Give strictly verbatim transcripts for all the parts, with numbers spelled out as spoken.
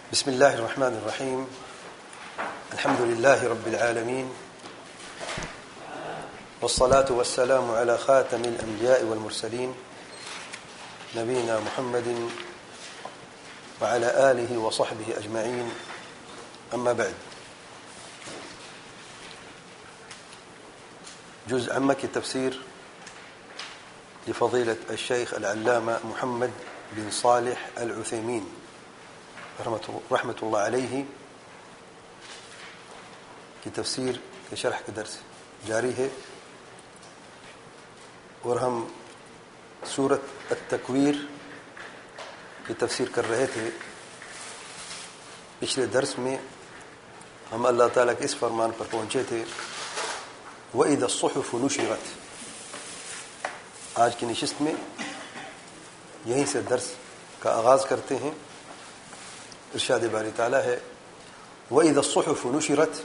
بسم الله الرحمن الرحيم. الحمد لله رب العالمين، والصلاة والسلام على خاتم الأنبياء والمرسلين نبينا محمد وعلى آله وصحبه أجمعين. أما بعد، جزء عمك التفسير لفضيلة الشيخ العلامة محمد بن صالح العثيمين رحمة الله عليه کی تفسیر کے شرح کے درس جاری ہے، اور ہم سورۃ التکویر کی تفسیر کر رہے تھے۔ پچھلے درس میں ہم اللہ تعالیٰ کے اس فرمان پر پہنچے تھے، وَإِذَا الصُّحُفُ نُشِرَتْ۔ آج کی نشست میں یہیں سے درس کا آغاز کرتے ہیں۔ ارشاد باری تعالیٰ ہے، وَإِذَا الصُّحُفُ نُشِرَتْ۔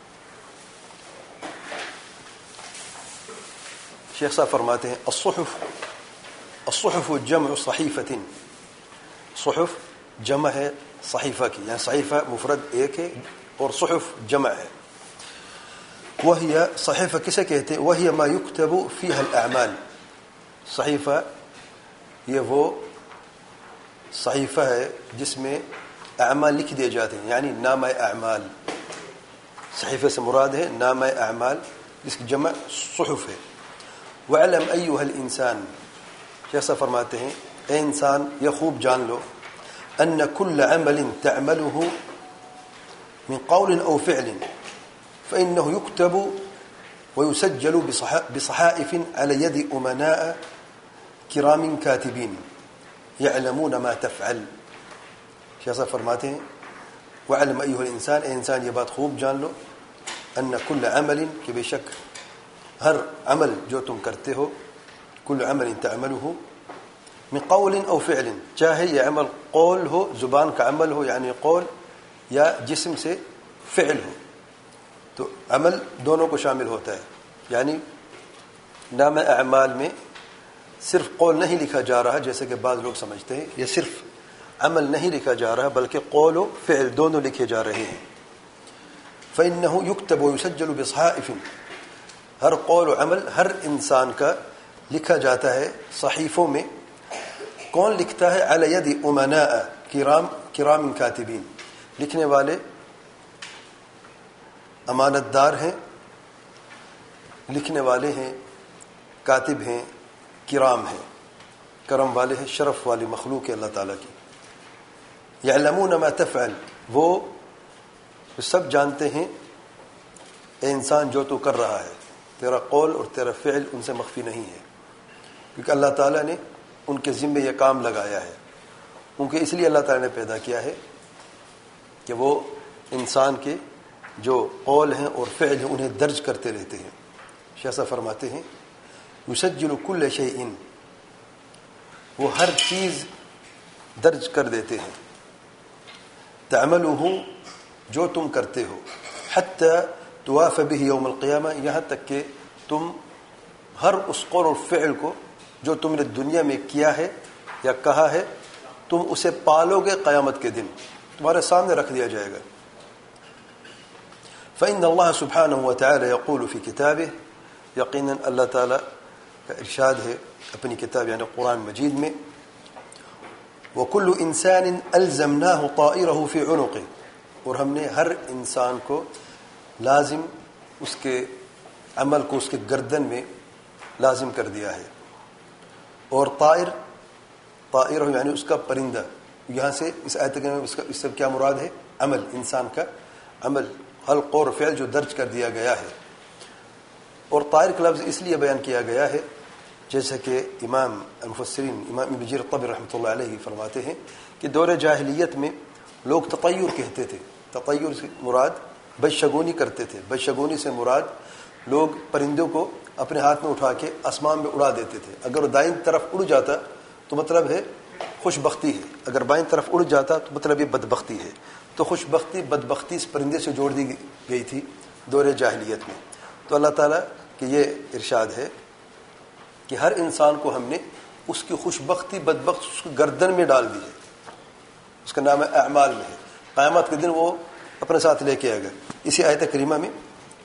شیخ صاحب فرماتے ہیں الصحف الصحف جمع صحیفۃ، صحف جمع ہے صحیفہ کی، یعنی صحیفہ مفرد ایک ہے اور صحف جمع ہے۔ وہی صحیفہ کسے کہتے ہیں؟ وہی ما یکتب فیہا الاعمال۔ صحیفہ یہ وہ صحیفہ ہے جس میں اعمال لکھ دیے جاتے ہیں، یعنی نامہ اعمال۔ صحیفہ سے مراد ہے نامہ اعمال، جس کی جمع صحف ہے۔ وَعْلَمْ أَيُّهَا الْإِنسان، جیسا فرماتے ہیں اے انسان یہ خوب جان لو، أَنَّ كُلَّ عَمَلٍ تَعْمَلُهُ مِنْ قَوْلٍ أَوْ فِعْلٍ فَإِنَّهُ يُكْتَبُ وَيُسَجَّلُ بِصَحَائِفٍ عَلَى يَدِ أُمَنَاءَ كِرَامٍ كَاتِبِينَ يَعْلَمُونَ مَا تَفْعَلُ۔ جیسا فرماتے ہیں وَعْلَمْ أَيُّهَا الْإِنسان، اے انسان یہ بات خوب جان لو، أَنَّ كُلَّ عَمَلٍ کہ بے شک ہر عمل جو تم کرتے ہو، کل عمل تعملہ من قول او فعل، چاہے یہ عمل قول ہو، زبان کا عمل ہو یعنی قول، یا جسم سے فعل ہو، تو عمل دونوں کو شامل ہوتا ہے۔ یعنی نام اعمال میں صرف قول نہیں لکھا جا رہا جیسے کہ بعض لوگ سمجھتے ہیں، یہ صرف عمل نہیں لکھا جا رہا بلکہ قول و فعل دونوں لکھے جا رہے ہیں۔ فإنه يكتب ويسجل بصحائف، ہر قول و عمل ہر انسان کا لکھا جاتا ہے صحیفوں میں۔ کون لکھتا ہے؟ علی ید امناء کرام کرام کاتبین، لکھنے والے امانت دار ہیں، لکھنے والے ہیں، کاتب ہیں، کرام ہیں، کرم والے ہیں، شرف والی مخلوق ہے اللہ تعالیٰ کی۔ یعلمون ما تفعل، وہ سب جانتے ہیں اے انسان جو تو کر رہا ہے، تیرا قول اور تیرا فعل ان سے مخفی نہیں ہے، کیونکہ اللہ تعالیٰ نے ان کے ذمے یہ کام لگایا ہے۔ ان کے اس لیے اللہ تعالیٰ نے پیدا کیا ہے کہ وہ انسان کے جو قول ہیں اور فعل ہیں انہیں درج کرتے رہتے ہیں۔ شیخ فرماتے ہیں یسجل کل شیء، وہ ہر چیز درج کر دیتے ہیں، تعملہ جو تم کرتے ہو، حتی تواف به یوم القیامہ، یہاں تک کہ تم ہر اس قول اور فعل کو جو تم نے دنیا میں کیا ہے یا کہا ہے تم اسے پالو گے، قیامت کے دن تمہارے سامنے رکھ دیا جائے گا۔ فإن اللہ سبحانہ وتعالی یقول فی کتابہ، یقیناً اللہ تعالیٰ کا ارشاد ہے اپنی کتاب یعنی قرآن مجید میں، وَكُلُّ إِنسَانٍ أَلْزَمْنَاهُ طَائِرَهُ فِي عُنُقِهِ، اور ہم نے ہر انسان کو لازم اس کے عمل کو اس کے گردن میں لازم کر دیا ہے۔ اور طائر طائر یعنی اس کا پرندہ، یہاں سے اس آیت میں اس کا اس سے کیا مراد ہے؟ عمل، انسان کا عمل، حلق اور فعل جو درج کر دیا گیا ہے۔ اور طائر کا لفظ اس لیے بیان کیا گیا ہے جیسا کہ امام المفسرین امام ابن جریر الطبری رحمۃ اللہ علیہ فرماتے ہیں کہ دور جاہلیت میں لوگ تطیر کہتے تھے۔ تطیر سے مراد بدشگونی کرتے تھے۔ بدشگونی سے مراد لوگ پرندوں کو اپنے ہاتھ میں اٹھا کے آسمان میں اڑا دیتے تھے۔ اگر وہ دائیں طرف اڑ جاتا تو مطلب ہے خوش بختی ہے، اگر بائیں طرف اڑ جاتا تو مطلب یہ بدبختی ہے۔ تو خوش بختی بدبختی اس پرندے سے جوڑ دی گئی تھی دور جاہلیت میں۔ تو اللہ تعالیٰ کہ یہ ارشاد ہے کہ ہر انسان کو ہم نے اس کی خوش بختی بدبخت اس کو گردن میں ڈال دی ہے، اس کا نام اعمال میں ہے۔ قیامت کے دن وہ اپنے ساتھ لے کے آئے گا. اسی آیت کریمہ میں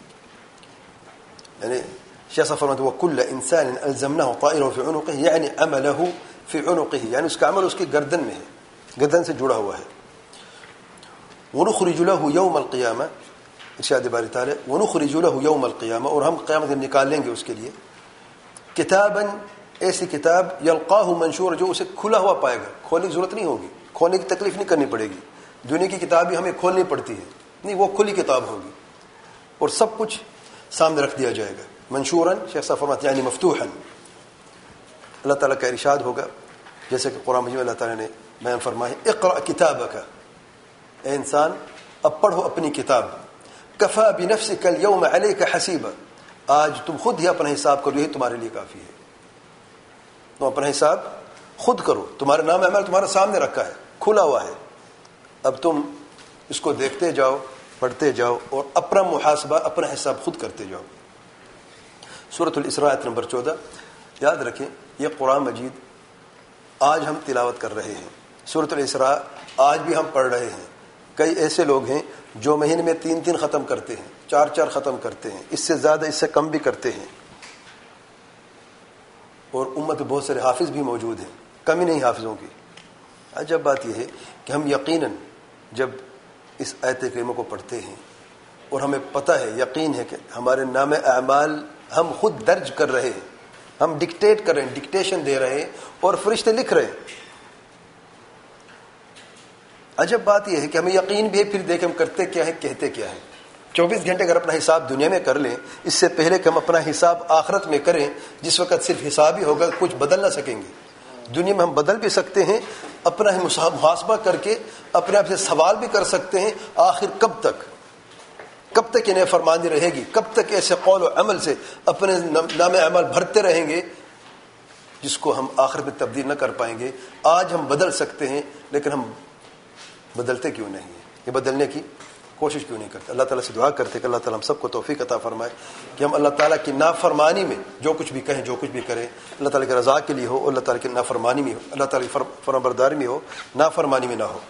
یعنی شیخ صاحب فرماتے ہیں وَكُلَّ إِنسَانٍ أَلْزَمْنَاهُ طَائِرَهُ فِي عُنُقِهِ یعنی عمله فی عنقه یعنی اس کا عمل اس کی گردن میں ہے، گردن سے جڑا ہوا ہے. وَنُخْرِجُ لَهُ يَوْمَ الْقِيَامَةِ ارشاد باری تعالی وَنُخْرِجُ لَهُ يَوْمَ الْقِيَامَةِ اور ہم قیامت میں نکال لیں گے اس کے لیے کتاباً ایسی کتاب یلقاہ منشور جو اسے کھلا ہوا پائے گا، کھولنے کی ضرورت نہیں ہوگی، کھولنے کی تکلیف نہیں کرنی پڑے گی. دنیا کی کتاب بھی ہمیں کھولنی پڑتی ہے، نہیں وہ کھلی کتاب ہوگی اور سب کچھ سامنے رکھ دیا جائے گا. منشوراً شیخ صاحب فرماتے ہیں یعنی مفتوحاً. اللہ تعالیٰ کا ارشاد ہوگا جیسے کہ قرآن مجید میں اللہ تعالیٰ نے بیان فرمایا اقرأ کتابک، اے انسان اب پڑھو اپنی کتاب. کفا بنفسک اليوم علیک حسیبا، آج تم خود ہی اپنا حساب کرو، یہی تمہارے لیے کافی ہے. تم اپنا حساب خود کرو، تمہارا نام اعمال تمہارے سامنے رکھا ہے، کھلا ہوا ہے. اب تم اس کو دیکھتے جاؤ، پڑھتے جاؤ اور اپنا محاسبہ اپنا حساب خود کرتے جاؤ. سورۃ الاسراء آیت نمبر چودہ. یاد رکھیں یہ قرآن مجید آج ہم تلاوت کر رہے ہیں، سورۃ الاسراء آج بھی ہم پڑھ رہے ہیں. کئی ایسے لوگ ہیں جو مہینے میں تین تین ختم کرتے ہیں، چار چار ختم کرتے ہیں، اس سے زیادہ اس سے کم بھی کرتے ہیں. اور امت میں بہت سارے حافظ بھی موجود ہیں، کمی نہیں حافظوں کی. عجب بات یہ ہے کہ ہم یقیناً جب اس آیت کریمہ کو پڑھتے ہیں اور ہمیں پتہ ہے، یقین ہے کہ ہمارے نام اعمال ہم خود درج کر رہے ہیں، ہم ڈکٹیٹ کر رہے ہیں، ڈکٹیشن دے رہے ہیں اور فرشتے لکھ رہے ہیں. عجب بات یہ ہے کہ ہمیں یقین بھی ہے، پھر دیکھ ہم کرتے کیا ہے، کہتے کیا ہے. چوبیس گھنٹے اگر اپنا حساب دنیا میں کر لیں، اس سے پہلے کہ ہم اپنا حساب آخرت میں کریں جس وقت صرف حساب ہی ہوگا، کچھ بدل نہ سکیں گے. دنیا میں ہم بدل بھی سکتے ہیں، اپنا محاسبہ کر کے اپنے آپ سے سوال بھی کر سکتے ہیں آخر کب تک کب تک انہیں فرمانی رہے گی، کب تک ایسے قول و عمل سے اپنے نام اعمال بھرتے رہیں گے جس کو ہم آخرت میں تبدیل نہ کر پائیں گے. آج ہم بدل سکتے ہیں لیکن ہم بدلتے کیوں نہیں ہیں، یہ بدلنے کی کوشش کیوں نہیں کرتے. اللہ تعالیٰ سے دعا کرتے کہ اللہ تعالیٰ ہم سب کو توفیق عطا فرمائے کہ ہم اللہ تعالیٰ کی نافرمانی میں جو کچھ بھی کہیں، جو کچھ بھی کریں، اللہ تعالیٰ کی رضا کے لیے ہو، اللہ تعالیٰ کی نافرمانی میں ہو، اللہ تعالیٰ کی فرمانبرداری میں ہو، نافرمانی میں نہ ہو.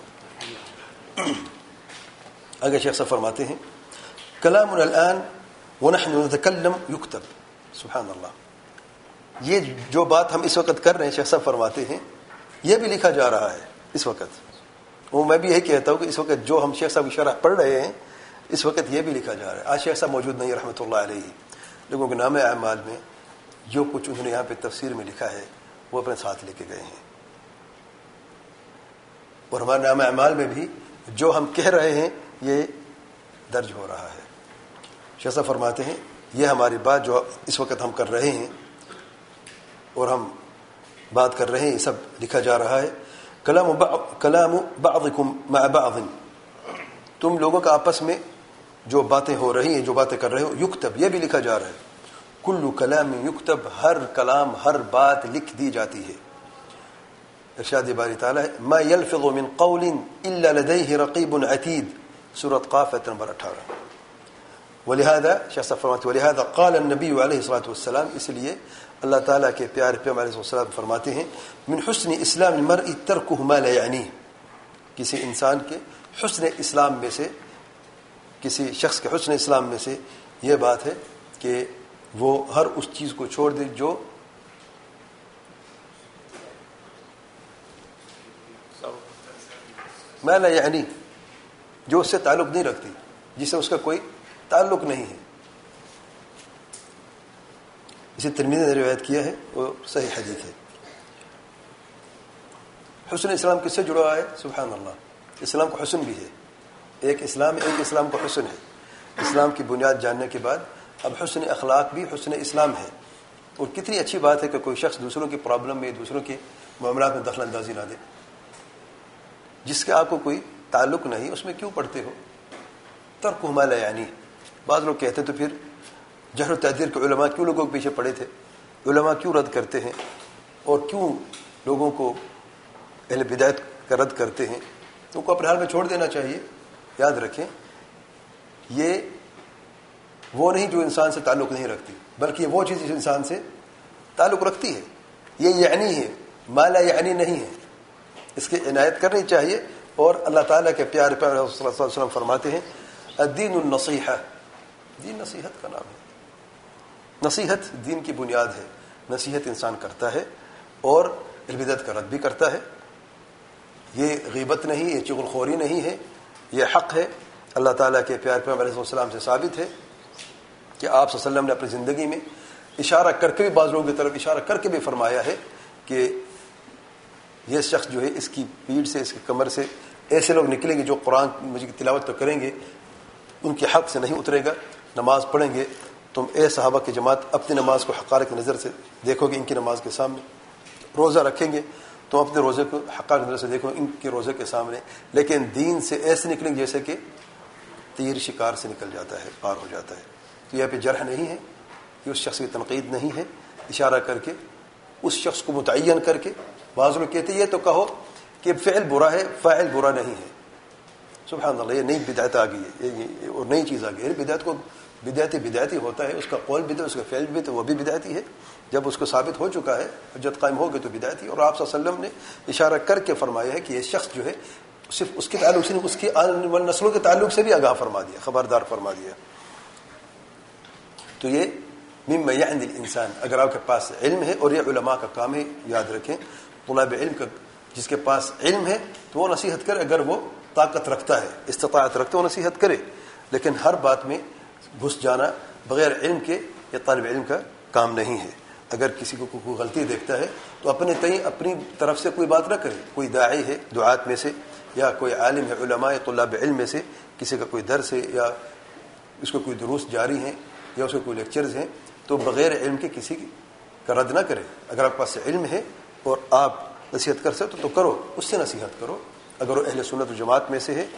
آگے شیخ صاحب فرماتے ہیں کلامنا الآن ونحن نتکلم یکتب. سبحان اللہ، یہ جو بات ہم اس وقت کر رہے ہیں شیخ صاحب فرماتے ہیں یہ بھی لکھا جا رہا ہے اس وقت. وہ میں بھی یہی کہتا ہوں کہ اس وقت جو ہم شیخ صاحب کی شرح پڑھ رہے ہیں اس وقت یہ بھی لکھا جا رہا ہے. آج شیخ صاحب موجود نہیں رحمۃ اللہ علیہ، لوگوں کے نام اعمال میں جو کچھ انہوں نے یہاں پہ تفسیر میں لکھا ہے وہ اپنے ساتھ لے کے گئے ہیں. اور ہمارے نام اعمال میں بھی جو ہم کہہ رہے ہیں یہ درج ہو رہا ہے. شیخ صاحب فرماتے ہیں یہ ہماری بات جو اس وقت ہم کر رہے ہیں اور ہم بات کر رہے ہیں یہ سب لکھا جا رہا ہے. کلام بعض کلام بعضکم مع بعض، تم لوگوں کا آپس میں جو باتیں ہو رہی ہیں، جو باتیں کر رہے ہو، یکتب یہ بھی لکھا جا رہا ہے. کل کلام یکتب، ہر کلام ہر بات لکھ دی جاتی ہے. ارشاد باری تعالیٰ ہے ما یلفظ من قول الا لدیہ رقیب عتید، سورۃ قاف آیت نمبر اٹھارہ. ولہذا شیخ صاحب فرماتے ولہذا قال النبی علیہ الصلوۃ والسلام، اس لیے اللہ تعالیٰ کے پیارے پیغمبر علیہ السلام فرماتے ہیں من حسن اسلام المرء ترکہ ما لا یعنیہ، کسی انسان کے حسن اسلام میں سے، کسی شخص کے حسن اسلام میں سے یہ بات ہے کہ وہ ہر اس چیز کو چھوڑ دے جو ما لا یعنی، جو اس سے تعلق نہیں رکھتی، جس سے اس کا کوئی تعلق نہیں ہے. اسے ترمذی نے روایت کیا ہے، وہ صحیح حدیث ہے. حسن اسلام کس سے جڑا ہوا ہے؟ سبحان اللہ، اسلام کو حسن بھی ہے. ایک اسلام ایک اسلام کو حسن ہے. اسلام کی بنیاد جاننے کے بعد اب حسن اخلاق بھی حسن اسلام ہے. اور کتنی اچھی بات ہے کہ کوئی شخص دوسروں کی پرابلم میں، دوسروں کے معاملات میں دخل اندازی نہ دے. جس کے آپ کو کوئی تعلق نہیں اس میں کیوں پڑھتے ہو؟ ترکہ ما لا یعنی. بعض لوگ کہتے تو پھر جہر و تعدیر کے علماء کیوں لوگوں کے پیچھے پڑے تھے؟ علماء کیوں رد کرتے ہیں اور کیوں لوگوں کو اہل بدعت کا رد کرتے ہیں؟ تو ان کو اپنے حال میں چھوڑ دینا چاہیے. یاد رکھیں یہ وہ نہیں جو انسان سے تعلق نہیں رکھتی، بلکہ یہ وہ چیز جس انسان سے تعلق رکھتی ہے. یہ یعنی ہے، ما لا یعنی نہیں ہے. اس کی عنایت کرنی چاہیے اور اللہ تعالیٰ کے پیارے پیارے صلی اللہ علیہ وسلم فرماتے ہیں الدین النصیحہ، دین نصیحت کا نام ہے، نصیحت دین کی بنیاد ہے، نصیحت انسان کرتا ہے اور اہل بدعت کا رد بھی کرتا ہے. یہ غیبت نہیں، یہ چغل خوری نہیں ہے، یہ حق ہے. اللہ تعالیٰ کے پیارے پیغمبر علیہ السلام سے ثابت ہے کہ آپ صلی اللہ علیہ وسلم نے اپنی زندگی میں اشارہ کر کے بھی، بعض لوگوں کی طرف اشارہ کر کے بھی فرمایا ہے کہ یہ شخص جو ہے اس کی پیٹھ سے، اس کی کمر سے ایسے لوگ نکلیں گے جو قرآن مجید کی تلاوت تو کریں گے، ان کے حق سے نہیں اترے گا. نماز پڑھیں گے، تم اے صحابہ کی جماعت اپنی نماز کو حقارت کی نظر سے دیکھو گے ان کی نماز کے سامنے. روزہ رکھیں گے، تم اپنے روزے کو حقارت کی نظر سے دیکھو ان کے روزے کے سامنے. لیکن دین سے ایسے نکلیں گے جیسے کہ تیر شکار سے نکل جاتا ہے، پار ہو جاتا ہے. تو یہ پہ جرح نہیں ہے، یہ اس شخص کی تنقید نہیں ہے. اشارہ کر کے اس شخص کو متعین کر کے، بعض لوگ کہتے ہیں یہ تو کہو کہ فعل برا ہے، فاعل برا نہیں ہے. سبحان اللہ، یہ نئی بدعت آ گئی ہے اور نئی چیز آ گئی ہے. بدعت کو بدعتی بدعتی ہوتا ہے، اس کا قول بدعت، اس کا فعل بدعت، وہ بھی بدعتی ہے. جب اس کو ثابت ہو چکا ہے، حجت قائم ہو گئی تو بدعتی. اور آپ صلی اللہ علیہ وسلم نے اشارہ کر کے فرمایا ہے کہ یہ شخص جو ہے صرف اس کے تعلق سے نہیں، اس کی آنے والی نسلوں کے تعلق سے بھی آگاہ فرما دیا، خبردار فرما دیا. تو یہ مما یعنی الانسان، اگر آپ کے پاس علم ہے، اور یہ علماء کا کام ہے، یاد رکھیں طلاب علم کا، جس کے پاس علم ہے تو وہ نصیحت کرے، اگر وہ طاقت رکھتا ہے، استطاعت رکھتا ہے، وہ نصیحت کرے. لیکن ہر بات میں گھس جانا بغیر علم کے یہ طالب علم کا کام نہیں ہے. اگر کسی کو کوئی غلطی دیکھتا ہے تو اپنے تئیں اپنی طرف سے کوئی بات نہ کرے. کوئی داعی ہے دعات میں سے، یا کوئی عالم ہے علماء طلاب علم میں سے، کسی کا کوئی درس ہے یا اس کو کوئی دروس جاری ہیں یا اس کو کوئی لیکچرز ہیں، تو بغیر علم کے کسی کا رد نہ کرے. اگر آپ کے پاس علم ہے اور آپ نصیحت کر سکتے تو کرو، اس سے نصیحت کرو. اگر وہ اہل سنت و جماعت میں سے ہے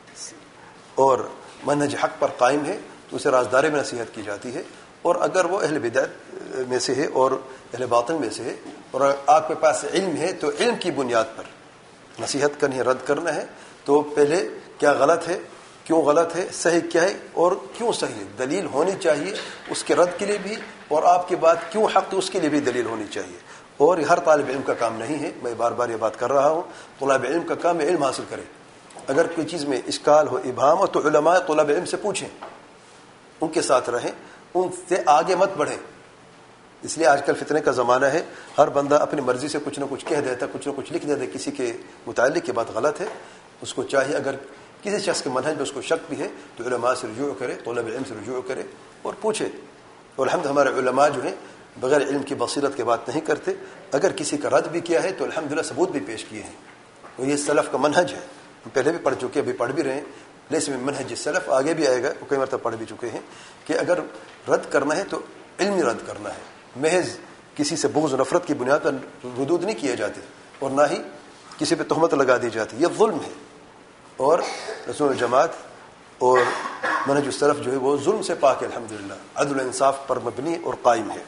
اور منہج حق پر قائم ہے تو اسے رازدارے میں نصیحت کی جاتی ہے. اور اگر وہ اہل بدعت میں سے ہے اور اہل باطل میں سے ہے اور آپ کے پاس علم ہے تو علم کی بنیاد پر نصیحت کرنی ہے، رد کرنا ہے. تو پہلے کیا غلط ہے، کیوں غلط ہے، صحیح کیا ہے اور کیوں صحیح ہے، دلیل ہونی چاہیے اس کے رد کے لیے بھی، اور آپ کی بات کیوں حق ہے اس کے لیے بھی دلیل ہونی چاہیے. اور یہ ہر طالب علم کا کام نہیں ہے، میں بار بار یہ بات کر رہا ہوں. طلاب علم کا کام ہے علم حاصل کرے. اگر کوئی چیز میں اشکال ہو، ابہام ہو، تو علماء طلاب علم سے پوچھیں، ان کے ساتھ رہیں، ان سے آگے مت بڑھیں. اس لیے آج کل فتنے کا زمانہ ہے، ہر بندہ اپنی مرضی سے کچھ نہ کچھ کہہ دیتا، کچھ نہ کچھ لکھ دیتا. کسی کے متعلق یہ بات غلط ہے. اس کو چاہیے اگر کسی شخص کے منہج میں اس کو شک بھی ہے تو علماء سے رجوع کرے، طلاب علم سے رجوع کرے اور پوچھے. اور الحمد ہمارے علماء جو ہیں بغیر علم کی بصیرت کی بات نہیں کرتے. اگر کسی کا رد بھی کیا ہے تو الحمدللہ ثبوت بھی پیش کیے ہیں. اور یہ سلف کا منہج ہے، ہم پہلے بھی پڑھ چکے، ابھی پڑھ بھی رہے ہیں. لیکن منہج سلف آگے بھی آئے گا، وہ کئی مرتبہ پڑھ بھی چکے ہیں کہ اگر رد کرنا ہے تو علمی رد کرنا ہے. محض کسی سے بغض و نفرت کی بنیاد پر ردود نہیں کیے جاتے اور نہ ہی کسی پہ تہمت لگا دی جاتی. یہ ظلم ہے. اور رسول الجماعت اور منہج السلف جو ہے وہ ظلم سے پاک ہے، الحمدللہ عدل و انصاف پر مبنی اور قائم ہے.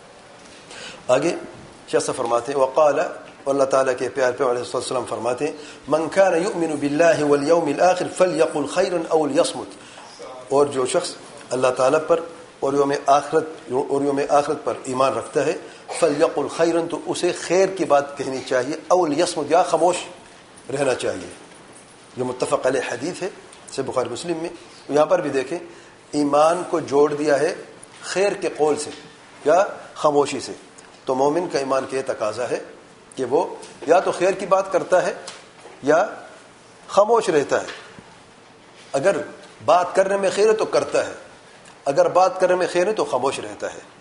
آگے شیخ فرماتے ہیں وقال، اللہ تعالیٰ کے پیار پہ علیہ السلام فرماتے ہیں من كان يؤمن بالله واليوم الآخر فليقل خيرا او ليصمت. اور جو شخص اللہ تعالیٰ پر اور یوم آخرت اور یوم آخرت پر ایمان رکھتا ہے فليقل خيرا، تو اسے خیر کی بات کہنی چاہیے، او ليصمت، یا خاموش رہنا چاہیے. یہ متفق علیہ حدیث ہے، سے بخاری مسلم میں. یہاں پر بھی دیکھیں ایمان کو جوڑ دیا ہے خیر کے قول سے یا خاموشی سے. تو مومن کا ایمان کے تقاضا ہے کہ وہ یا تو خیر کی بات کرتا ہے یا خاموش رہتا ہے. اگر بات کرنے میں خیر ہے تو کرتا ہے، اگر بات کرنے میں خیر ہے تو خاموش رہتا ہے.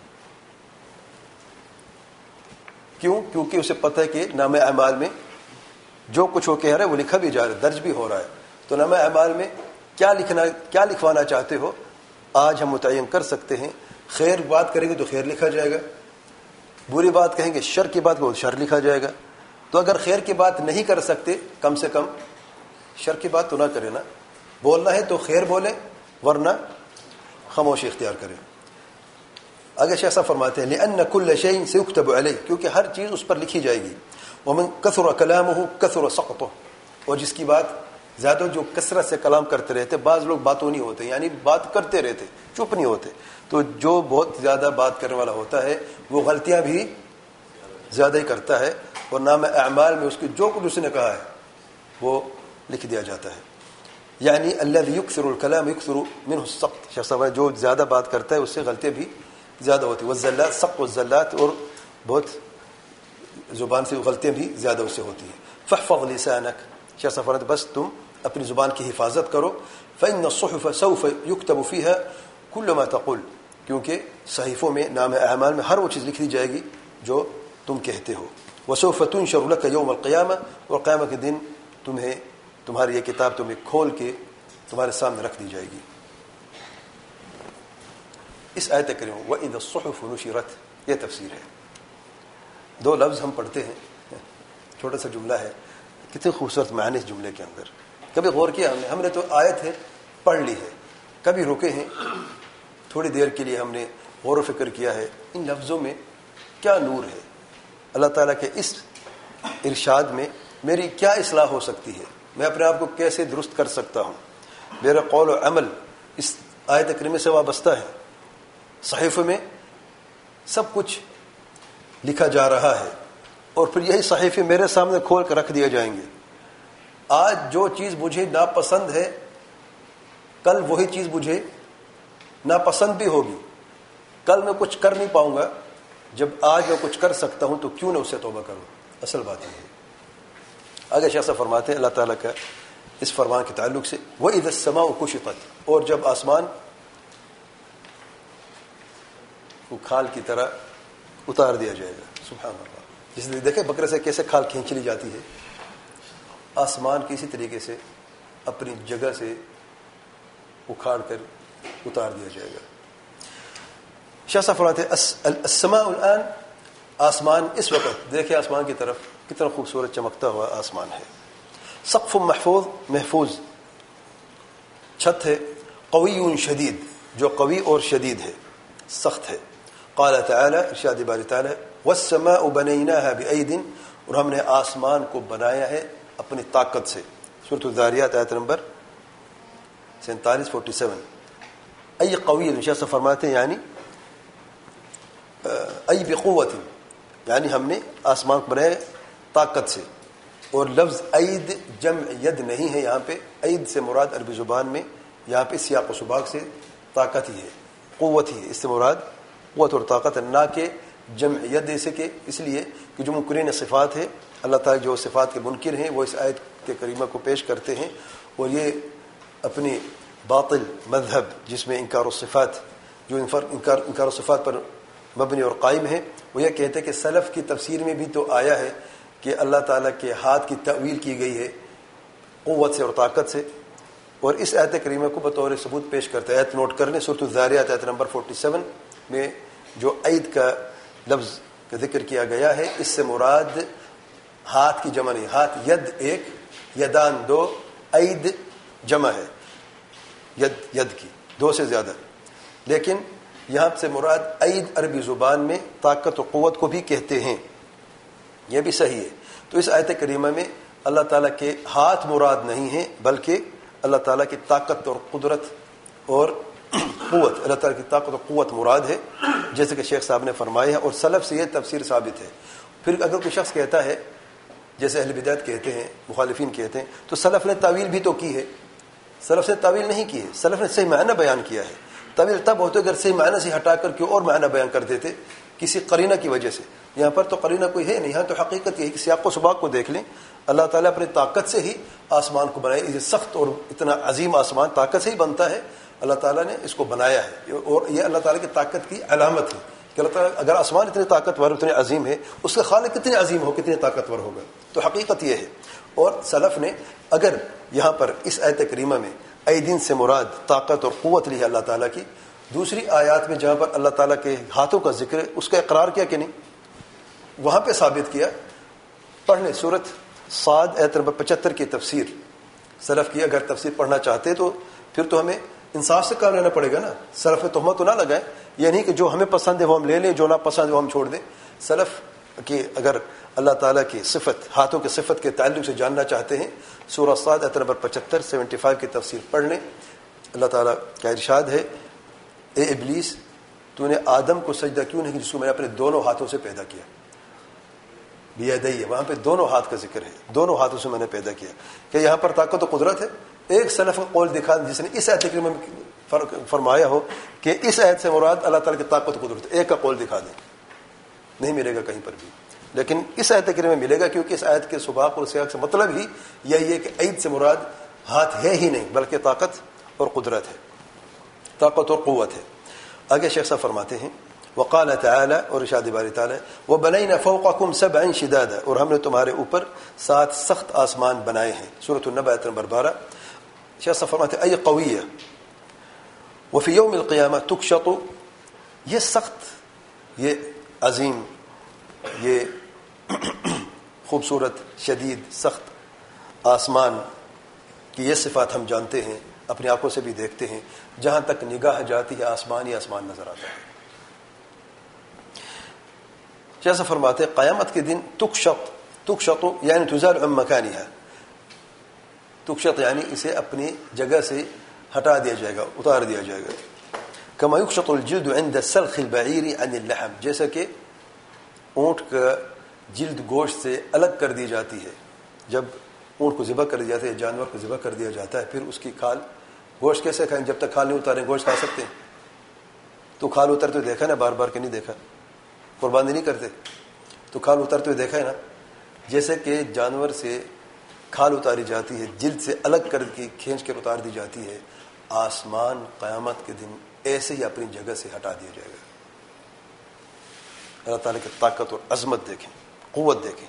کیوں؟ کیونکہ اسے پتہ ہے کہ نامہ اعمال میں جو کچھ وہ کہہ رہا ہے وہ لکھا بھی جا رہا ہے، درج بھی ہو رہا ہے. تو نامہ اعمال میں کیا لکھنا، کیا لکھوانا چاہتے ہو آج ہم متعین کر سکتے ہیں. خیر بات کریں گے تو خیر لکھا جائے گا، بری بات کہیں گے، شر کی بات کو شر لکھا جائے گا. تو اگر خیر کی بات نہیں کر سکتے کم سے کم شر کی بات تو نہ کرے نا. بولنا ہے تو خیر بولے ورنہ خاموشی اختیار کرے. آگے شیخ صاحب فرماتے ہیں لأن كل شيء سيكتب عليه، کیونکہ ہر چیز اس پر لکھی جائے گی. ومن كثر كلامه كثر سقطه، اور جس کی بات زیادہ جو کثرت سے کلام کرتے رہتے، بعض لوگ باتوں نہیں ہوتے یعنی بات کرتے رہتے چپ نہیں ہوتے، تو جو بہت زیادہ بات کرنے والا ہوتا ہے وہ غلطیاں بھی زیادہ ہی کرتا ہے. اور نام اعمال میں اس کی جو کچھ اس نے کہا ہے وہ لکھ دیا جاتا ہے. یعنی الذی یکثر الکلام یکثر منہ السقط، شخص جو زیادہ بات کرتا ہے اس سے غلطیاں بھی زیادہ ہوتی ہیں. والزلات سقط والزلات، اور بہت زبان سے غلطیاں بھی زیادہ اس سے ہوتی ہیں. فاحفظ لسانک، شخص فرماتے بس تم اپنی زبان کی حفاظت کرو. فإن الصحف سوف يكتب فيها كل ما تقول، کیونکہ صحیفوں میں نام اعمال میں ہر وہ چیز لکھ دی جائے گی جو تم کہتے ہو. وسوف تنشر لك يوم القيامة، اور قیامت کے دن تمہیں تمہاری یہ کتاب تمہیں کھول کے تمہارے سامنے رکھ دی جائے گی. اس آیت کریمہ وَإِذَا الصُّحُفُ نُشِرَتْ، یہ تفسیر ہے. دو لفظ ہم پڑھتے ہیں، چھوٹا سا جملہ ہے، کتنے خوبصورت معنی اس جملے کے اندر. کبھی غور کیا ہم نے ہم نے تو آیت ہے پڑھ لی ہے، کبھی رکے ہیں تھوڑی دیر کے لیے ہم نے غور و فکر کیا ہے ان لفظوں میں کیا نور ہے، اللہ تعالیٰ کے اس ارشاد میں میری کیا اصلاح ہو سکتی ہے، میں اپنے آپ کو کیسے درست کر سکتا ہوں. میرا قول و عمل اس آیت کریمہ سے وابستہ ہے. صحیفے میں سب کچھ لکھا جا رہا ہے اور پھر یہی صحیفے میرے سامنے کھول کر رکھ دیے جائیں گے. آج جو چیز مجھے ناپسند ہے کل وہی چیز مجھے ناپسند بھی ہوگی. کل میں کچھ کر نہیں پاؤں گا، جب آج میں کچھ کر سکتا ہوں تو کیوں نہ اسے توبہ کروں. اصل بات یہ ہے. آگے شاہ صاحب فرماتے ہیں اللہ تعالیٰ کا اس فرمان کے تعلق سے وَإِذَا السَّمَاءُ كُشِطَتْ، اور جب آسمان کو کھال کی طرح اتار دیا جائے گا. سبحان اللہ. جس نے دیکھے بکرے سے کیسے کھال کھینچ لی جاتی ہے، آسمان کی اسی طریقے سے اپنی جگہ سے اکھاڑ کر اتار دیا جائے گا. شاہ صاحب فرماتے ہیں السماء الان، آسمان اس وقت دیکھیں آسمان کی طرف کتنا خوبصورت چمکتا ہوا آسمان ہے. سقف محفوظ، محفوظ چھت ہے. قوی شدید، جو قوی اور شدید ہے، سخت ہے. قال تعالی، ارشاد باری تعالی والسماء بنیناها بأید، اور ہم نے آسمان کو بنایا ہے اپنی طاقت سے. سورۃ الذاریات آیت نمبر سینتالیس فورٹی سیون. ای قوی، شاہ صاحب فرماتے ہیں یعنی ای بقوت، یعنی ہم نے آسمان کو بنایا طاقت سے. اور لفظ عید جمع ید نہیں ہے یہاں پہ. عید سے مراد عربی زبان میں یہاں پہ سیاق و سباق سے طاقت ہی ہے، قوت ہی ہے. اس سے مراد قوت اور طاقت ہے، نہ کہ جمع ید. جیسے کہ اس لیے کہ جو منکرین صفات ہے، اللہ تعالیٰ جو صفات کے منکر ہیں وہ اس آیت کے کریمہ کو پیش کرتے ہیں اور یہ اپنی باطل مذہب جس میں انکار الصفات، جو انکار انکار الصفات پر مبنی اور قائم ہے، وہ یہ کہتے ہیں کہ سلف کی تفسیر میں بھی تو آیا ہے کہ اللہ تعالیٰ کے ہاتھ کی تأویل کی گئی ہے قوت سے اور طاقت سے. اور اس آیت کریمہ کو بطور ثبوت پیش کرتا ہے. آیت نوٹ کرنے، سورۃ الذاریات آیت نمبر فورٹی سیون میں جو عید کا لفظ کا ذکر کیا گیا ہے، اس سے مراد ہاتھ کی جمع نہیں. ہاتھ ید ایک، یدان دو، عید جمع ہے ید ید کی دو سے زیادہ. لیکن یہاں سے مراد عید عربی زبان میں طاقت و قوت کو بھی کہتے ہیں، یہ بھی صحیح ہے. تو اس آیت کریمہ میں اللہ تعالیٰ کے ہاتھ مراد نہیں ہیں، بلکہ اللہ تعالیٰ کی طاقت اور قدرت اور قوت، اللہ تعالیٰ کی طاقت اور قوت مراد ہے، جیسے کہ شیخ صاحب نے فرمایا ہے. اور سلف سے یہ تفسیر ثابت ہے. پھر اگر کوئی شخص کہتا ہے جیسے اہل بدعت کہتے ہیں، مخالفین کہتے ہیں، تو سلف نے تعویل بھی تو کی ہے. سلف نے تعویل نہیں کی ہے، سلف نے صحیح معنی بیان کیا ہے. تعویل تب ہوتے اگر صحیح معنی سے ہٹا کر کوئی اور معنی بیان کر دیتے کسی قرینہ کی وجہ سے. یہاں پر تو قرینہ کوئی ہے نہیں، یہاں تو حقیقت یہی کہ سیاق و سباق کو دیکھ لیں. اللہ تعالیٰ اپنی طاقت سے ہی آسمان کو بنایا. یہ سخت اور اتنا عظیم آسمان طاقت سے ہی بنتا ہے. اللہ تعالیٰ نے اس کو بنایا ہے اور یہ اللہ تعالیٰ کی طاقت کی علامت ہے کہ اللہ تعالیٰ اگر آسمان اتنے طاقتور اتنے عظیم ہے، اس کا خالق کتنے عظیم ہو، کتنے طاقتور ہوگا. تو حقیقت یہ ہے. اور سلف نے اگر یہاں پر اس آیت کریمہ میں ایدین سے مراد طاقت اور قوت لی ہے اللہ تعالیٰ کی، دوسری آیات میں جہاں پر اللہ تعالیٰ کے ہاتھوں کا ذکر ہے اس کا اقرار کیا کہ نہیں، وہاں پہ ثابت کیا. پڑھنے سورۃ صاد آیت نمبر پچہتر کی تفسیر سلف کی اگر تفسیر پڑھنا چاہتے تو پھر تو ہمیں انصاف سے کام لینا پڑے گا نا. سلف میں تہمت تو نہ لگائیں، یہ نہیں کہ جو ہمیں پسند ہے وہ ہم لے لیں، جو نہ پسند ہے وہ ہم چھوڑ دیں. سلف کی اگر اللہ تعالیٰ کی صفت، ہاتھوں کی صفت کے تعلق سے جاننا چاہتے ہیں، سورہ صاد آیت نمبر پچہتر سیونٹی فائیو کی تفسیر پڑھ لیں. اللہ تعالیٰ کا ارشاد ہے اے ابلیس، تو نے آدم کو سجدہ کیوں نہیں جس کو میں نے اپنے دونوں ہاتھوں سے پیدا کیا. بیدی، وہاں پہ دونوں ہاتھ کا ذکر ہے، دونوں ہاتھوں سے میں نے پیدا کیا، کہ یہاں پر طاقت و قدرت ہے. ایک سلف کا قول دکھا جس نے اس آیت کریمہ میں فرمایا ہو کہ اس آیت سے مراد اللہ تعالیٰ کی طاقت و قدرت، ایک کا قول دکھا دیں، نہیں ملے گا کہیں پر بھی. لیکن اس آیت کریمہ میں ملے گا، کیونکہ اس آیت کے سباق اور سیاق سے مطلب ہی یہی ہے کہ عید سے مراد ہاتھ ہے ہی نہیں بلکہ طاقت اور قدرت ہے، طاقت اور قوت ہے. آگے شیخ صاحب فرماتے ہیں وقال تعالی، اور ارشاد باری تعالی وبنینا فوقکم سبعا شدادا، اور ہم نے تمہارے اوپر سات سخت آسمان بنائے ہیں. سورۃ النبأ آیت نمبر بارہ. شیخ صاحب فرماتے ہیں ای قویہ وفی یوم القیامہ تکشط، یہ سخت، یہ عظیم، یہ خوبصورت، شدید، سخت آسمان کی یہ صفات ہم جانتے ہیں، اپنی آنکھوں سے بھی دیکھتے ہیں. جہاں تک نگاہ جاتی ہے آسمان ہی آسمان نظر آتا ہے. جیسا فرماتے قیامت کے دن تکشط، تکشط یعنی تزال عن مکانها، تکشط یعنی اسے اپنی جگہ سے ہٹا دیا جائے گا، اتار دیا جائے گا. کما یکشط الجلد عند سلخ البعیر عن اللحم، جیسا کہ اونٹ کا جلد گوشت سے الگ کر دی جاتی ہے. جب اونٹ کو ذبح کر دیا جاتا ہے، جانور کو ذبح کر دیا جاتا ہے، پھر اس کی کھال، گوشت کیسے کھائیں؟ جب تک کھال نہیں اتاریں گوشت کھا سکتے ہیں؟ تو کھال اترتے ہوئے دیکھا نا، بار بار کہ نہیں دیکھا؟ قربانی نہیں کرتے تو کھال اترتے ہوئے دیکھا ہے نا. جیسے کہ جانور سے کھال اتاری جاتی ہے، جلد سے الگ کر کے کھینچ کر اتار دی جاتی ہے، آسمان قیامت کے دن ایسے ہی اپنی جگہ سے ہٹا دیا جائے گا. اللہ تعالیٰ کی طاقت اور عظمت دیکھیں، قوت دیکھیں،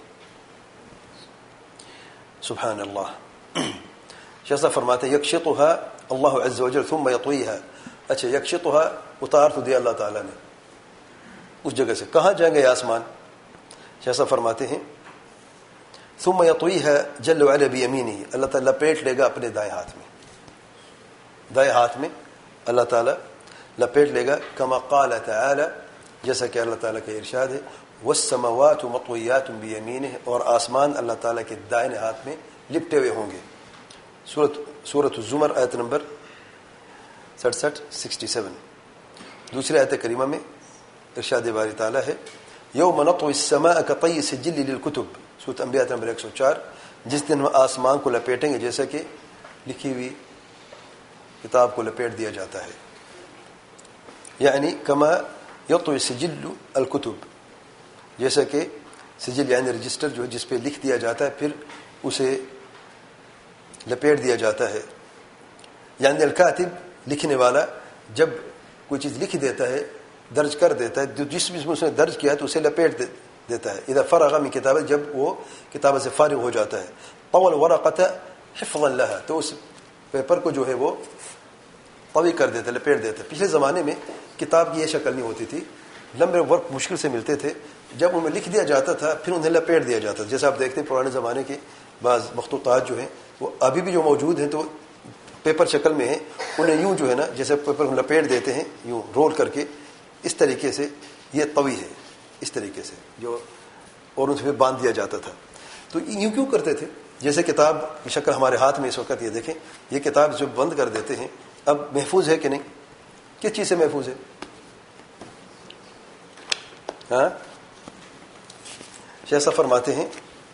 سبحان اللہ. شیخ فرماتے ہیں یکشطها اللہ عز وجل ثم یطویها. اچھا یکشطها اتار تو دیا اللہ تعالیٰ نے اس جگہ سے، کہاں جائیں گے آسمان؟ شیخ فرماتے ہیں ثم یطویها جل وعلا بیمینہ، اللہ تعالیٰ لپیٹ لے گا اپنے دائیں ہاتھ میں، دائیں ہاتھ میں اللہ تعالیٰ لپیٹ لے گا. کما قال تعالی، جیسا کہ اللہ تعالیٰ کا ارشاد ہے والسماوات مطویات بیمینہ، اور آسمان اللہ تعالیٰ کے دائیں ہاتھ میں لپٹے ہوئے ہوں گے. سورۃ سورۃ الزمر آیت نمبر سڑسٹھ سکسٹی سیون. دوسری آیت کریمہ میں ارشاد باری تعالیٰ ہے یوم نطوی السماء کطی سجل للکتب، سورۃ انبیاء نمبر ایک سو چار. جس دن ہم آسمان کو لپیٹیں گے جیسا کہ لکھی ہوئی کتاب کو لپیٹ دیا جاتا ہے. یعنی کما یطوی سجل الکتب، جیسا کہ سجل یعنی رجسٹر جو ہے جس پہ لکھ دیا جاتا ہے پھر اسے لپیٹ دیا جاتا ہے. یعنی الکاتب لکھنے والا جب کوئی چیز لکھ دیتا ہے، درج کر دیتا ہے، جس بھی اس نے درج کیا ہے تو اسے لپیٹ دیتا ہے. اذا فرغ من کتابت، جب وہ کتابت سے فارغ ہو جاتا ہے. طوى الورقة حفظا لها، تو اس پیپر کو جو ہے وہ طوی کر دیتا ہے، لپیٹ دیتا ہے. پچھلے زمانے میں کتاب کی یہ شکل نہیں ہوتی تھی، لمبے ورق مشکل سے ملتے تھے، جب ان میں لکھ دیا جاتا تھا پھر انہیں لپیٹ دیا جاتا تھا. جیسے آپ دیکھتے ہیں پرانے زمانے کے بعض مخطوطات جو ہیں وہ ابھی بھی جو موجود ہیں تو پیپر شکل میں ہیں، انہیں یوں جو ہے نا جیسے پیپر ہم لپیٹ دیتے ہیں یوں رول کر کے، اس طریقے سے یہ طوی ہے، اس طریقے سے جو، اور ان سے پھر باندھ دیا جاتا تھا. تو یوں کیوں کرتے تھے؟ جیسے کتاب کی شکل ہمارے ہاتھ میں اس وقت، یہ دیکھیں یہ کتاب جو بند کر دیتے ہیں اب محفوظ ہے کہ نہیں؟ کس چیز سے محفوظ ہے؟ ہاں شیخ صاحب فرماتے ہیں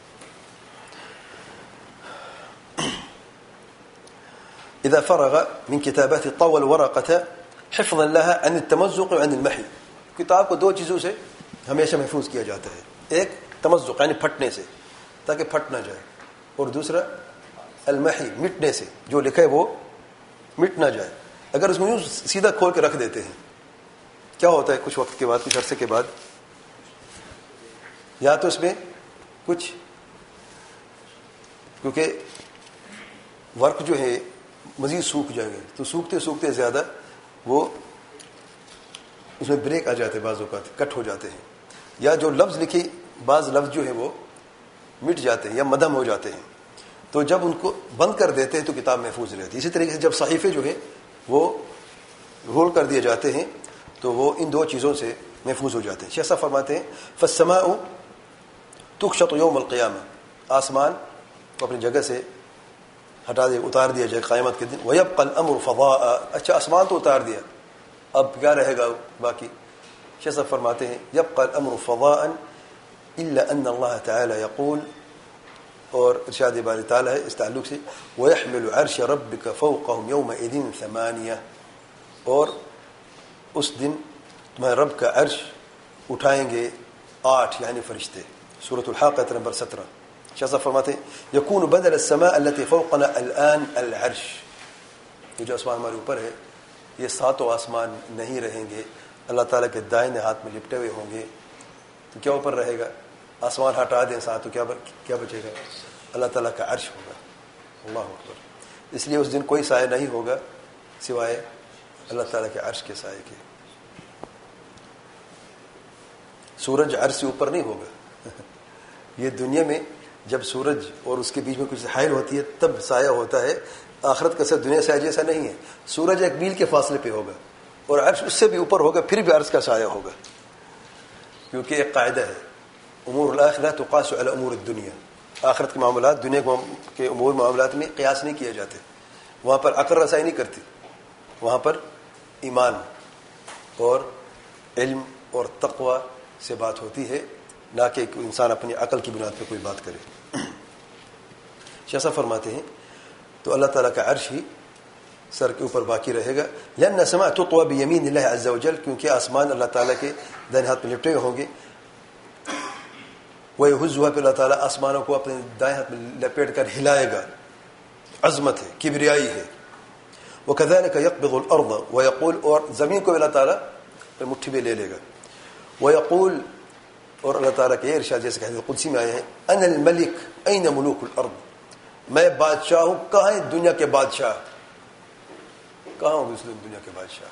اذا فرغ من كتابات طوى الورقة حفظا لها عن التمزق وعن المحي. کتاب کو دو چیزوں سے ہمیشہ محفوظ کیا جاتا ہے، ایک تمزق یعنی پھٹنے سے تاکہ پھٹ نہ جائے، اور دوسرا المحی مٹنے سے، جو لکھا ہے وہ مٹ نہ جائے. اگر اس کو یوں سیدھا کھول کے رکھ دیتے ہیں کیا ہوتا ہے؟ کچھ وقت کے بعد، کچھ عرصے کے بعد یا تو اس میں کچھ، کیونکہ ورق جو ہے مزید سوکھ جائیں گے تو سوکھتے سوکھتے زیادہ وہ اس میں بریک آ جاتے، بعض اوقات کٹ ہو جاتے ہیں، یا جو لفظ لکھے بعض لفظ جو ہے وہ مٹ جاتے ہیں یا مدھم ہو جاتے ہیں. تو جب ان کو بند کر دیتے ہیں تو کتاب محفوظ رہتی ہے. اسی طریقے سے جب صحیفے جو ہے وہ رول کر دیے جاتے ہیں تو وہ ان دو چیزوں سے محفوظ ہو جاتے ہیں. شیخ صاحب فرماتے ہیں فالسماء تکشط یوم القیامہ، آسمان کو اپنی جگہ سے ہٹا دیا، اتار دیا جائے قیامت کے دن. ویبقى الامر فضاء، اچھا آسمان تو اتار دیا، اب کیا رہے گا باقی؟ شیخ صاحب فرماتے ہیں یبقى الامر فضاء إلا أن الله تعالى يقول اور ارشاد باری تعالیٰ ہے اس تعلق سے وَيَحْمِلُ عَرْشَ رَبِّكَ فَوْقَهُمْ يَوْمَئِذٍ ثَمَانِيَةٌ اور اس دن تمہارے رب کا عرش اٹھائیں گے آٹھ یعنی فرشتے. سورۃ الحاقہ نمبر سترہ. شاہ صاحب فرماتے ہیں يَكُونُ بَدَلَ السَّمَاءِ الَّتِي فَوْقَنَا الْآنَ الْعَرْشِ یہ جو آسمان ہمارے اوپر ہے یہ ساتوں آسمان نہیں رہیں گے, اللہ تعالیٰ کے دائیں ہاتھ میں لپٹے ہوئے ہوں گے. تو کیا اوپر رہے گا؟ آسمان ہٹا دیں ساتھ تو کیا کیا بچے گا؟ اللہ تعالیٰ کا عرش ہوگا. اللہ اکبر. اس لیے اس دن کوئی سایہ نہیں ہوگا سوائے اللہ تعالیٰ کے عرش کے سائے کے. سورج عرش سے اوپر نہیں ہوگا. یہ دنیا میں جب سورج اور اس کے بیچ میں کچھ حائل ہوتی ہے تب سایہ ہوتا ہے. آخرت کا سر دنیا سے جیسا نہیں ہے. سورج ایک میل کے فاصلے پہ ہوگا اور عرش اس سے بھی اوپر ہوگا, پھر بھی عرش کا سایہ ہوگا. کیونکہ ایک قاعدہ ہے امور الاخرہ تقاس علی امور الدنیا, آخرت کے معاملات دنیا کے امور معاملات میں قیاس نہیں کیے جاتے. وہاں پر عقل رسائی نہیں کرتی, وہاں پر ایمان اور علم اور تقوی سے بات ہوتی ہے, نہ کہ انسان اپنی عقل کی بنیاد پہ کوئی بات کرے. شاہ صاحب فرماتے ہیں تو اللہ تعالیٰ کا عرش ہی سر کے اوپر باقی رہے گا. لأن السماء تطوى بيمين الله عز وجل کیونکہ آسمان اللہ تعالیٰ کے دائیں ہاتھ میں لپٹے ہوئے ہوں گے. ويهزها پہ اللہ تعالیٰ آسمانوں کو اپنے دائیں ہاتھ میں لپیٹ کر ہلائے گا. عظمت ہے, کبریائی ہے. وكذلك يقبض الارض ويقول اور زمین کو اللہ تعالیٰ مٹھی میں لے لے گا. ويقول اور اللہ تعالیٰ کے ارشاد جیسے کہ حدیث قدسی میں آئے ہیں انا الملك اين ملوك الارض میں بادشاہ ہوں, کہاں ہے دنیا کے بادشاہ؟ کہاں ہوں گے اس دنیا کے بادشاہ؟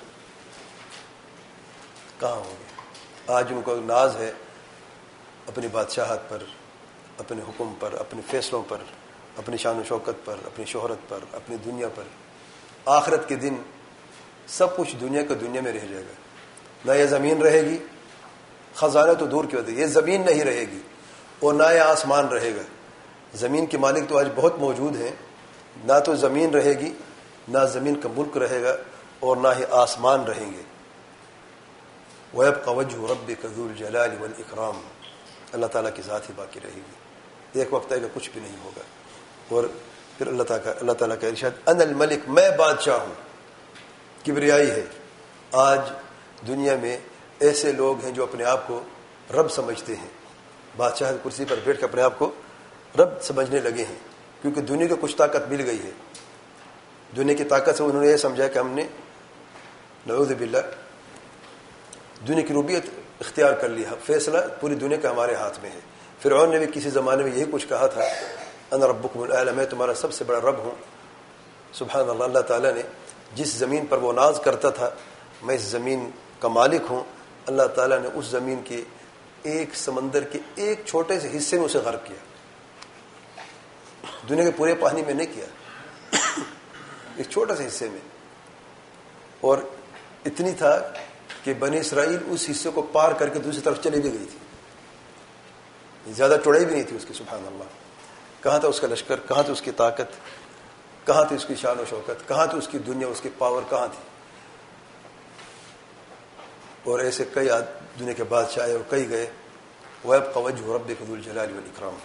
کہاں ہوں گے؟ آج ان کو ناز ہے اپنی بادشاہت پر, اپنے حکم پر, اپنے فیصلوں پر, اپنی شان و شوکت پر, اپنی شہرت پر, اپنی دنیا پر. آخرت کے دن سب کچھ دنیا کا دنیا میں رہ جائے گا. نہ یہ زمین رہے گی, خزانہ تو دور کی وجہ یہ زمین نہیں رہے گی, اور نہ یہ آسمان رہے گا. زمین کے مالک تو آج بہت موجود ہیں, نہ تو زمین رہے گی, نہ زمین کا ملک رہے گا, اور نہ ہی آسمان رہیں گے. وَيَبْقَ وَجْهُ رَبِّكَ ذُو الْجَلَالِ وَالْإِكْرَامِ اللہ تعالیٰ کی ذات ہی باقی رہے گی. ایک وقت آئے گا کچھ بھی نہیں ہوگا. اور پھر اللہ تعالیٰ کا اللہ تعالیٰ کا ارشاد انا الملک میں بادشاہ ہوں, کبریائی ہے. آج دنیا میں ایسے لوگ ہیں جو اپنے آپ کو رب سمجھتے ہیں, بادشاہ کی کرسی پر بیٹھ کر اپنے آپ کو رب سمجھنے لگے ہیں, کیونکہ دنیا کو کچھ طاقت مل گئی ہے. دنیا کی طاقت سے انہوں نے یہ سمجھا کہ ہم نے نعوذ باللہ دنیا کی ربوبیت اختیار کر لیا, فیصلہ پوری دنیا کا ہمارے ہاتھ میں ہے. فرعون نے بھی کسی زمانے میں یہی کچھ کہا تھا انا ربکم الاعلی میں تمہارا سب سے بڑا رب ہوں. سبحان اللہ, اللہ تعالیٰ نے جس زمین پر وہ ناز کرتا تھا میں اس زمین کا مالک ہوں, اللہ تعالیٰ نے اس زمین کے ایک سمندر کے ایک چھوٹے سے حصے میں اسے غرق کیا. دنیا کے پورے پانی میں نہیں کیا, ایک چھوٹے سے حصے میں. اور اتنی تھا کہ بنی اسرائیل اس حصے کو پار کر کے دوسری طرف چلی بھی گئی تھی, زیادہ چوڑائی بھی نہیں تھی اس کی. سبحان اللہ, کہاں تھا اس کا لشکر, کہاں تھی اس کی طاقت, کہاں تھی اس کی شان و شوکت, کہاں تھی اس کی دنیا, اس کی پاور کہاں تھی. اور ایسے کئی دنیا کے بادشاہ اور کئی گئے. وَيَبْقَ وَجْهُ رَبِّكَ ذُو الْجَلَالِ وَالْإِكْرَامِ.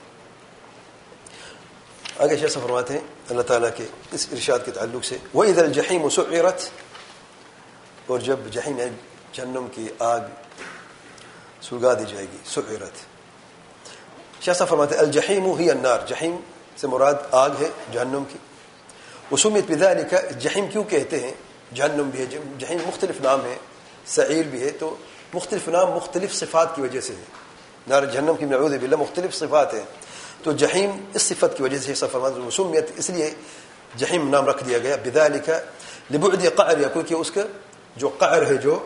آگے شیخ صاحب فرماتے ہیں اللہ تعالیٰ کے اس ارشاد کے تعلق سے وَإِذَا الْجَحِيمُ سُعِّرَتْ اور جب جہنم ہے جہنم کی آگ سلگا دی جائے گی. سعرت شاہ صاحب فرماتے ہیں الجحیم ہی النار, جحیم سے مراد آگ ہے جہنم کی. وسمیت بذلك جحیم کیوں کہتے ہیں, جہنم بھی ہے, جحیم مختلف نام ہے, سعیر بھی ہے, تو مختلف نام مختلف صفات کی وجہ سے ہے. نار جہنم کی نعوذ باللہ مختلف صفات ہیں, تو جحیم اس صفت کی وجہ سے شاہ صاحب فرماتے ہیں وسمیت اس لیے جحیم نام رکھ دیا گیا بذلك لبعد قعر, کیونکہ اس کا جو قعر ہے, جو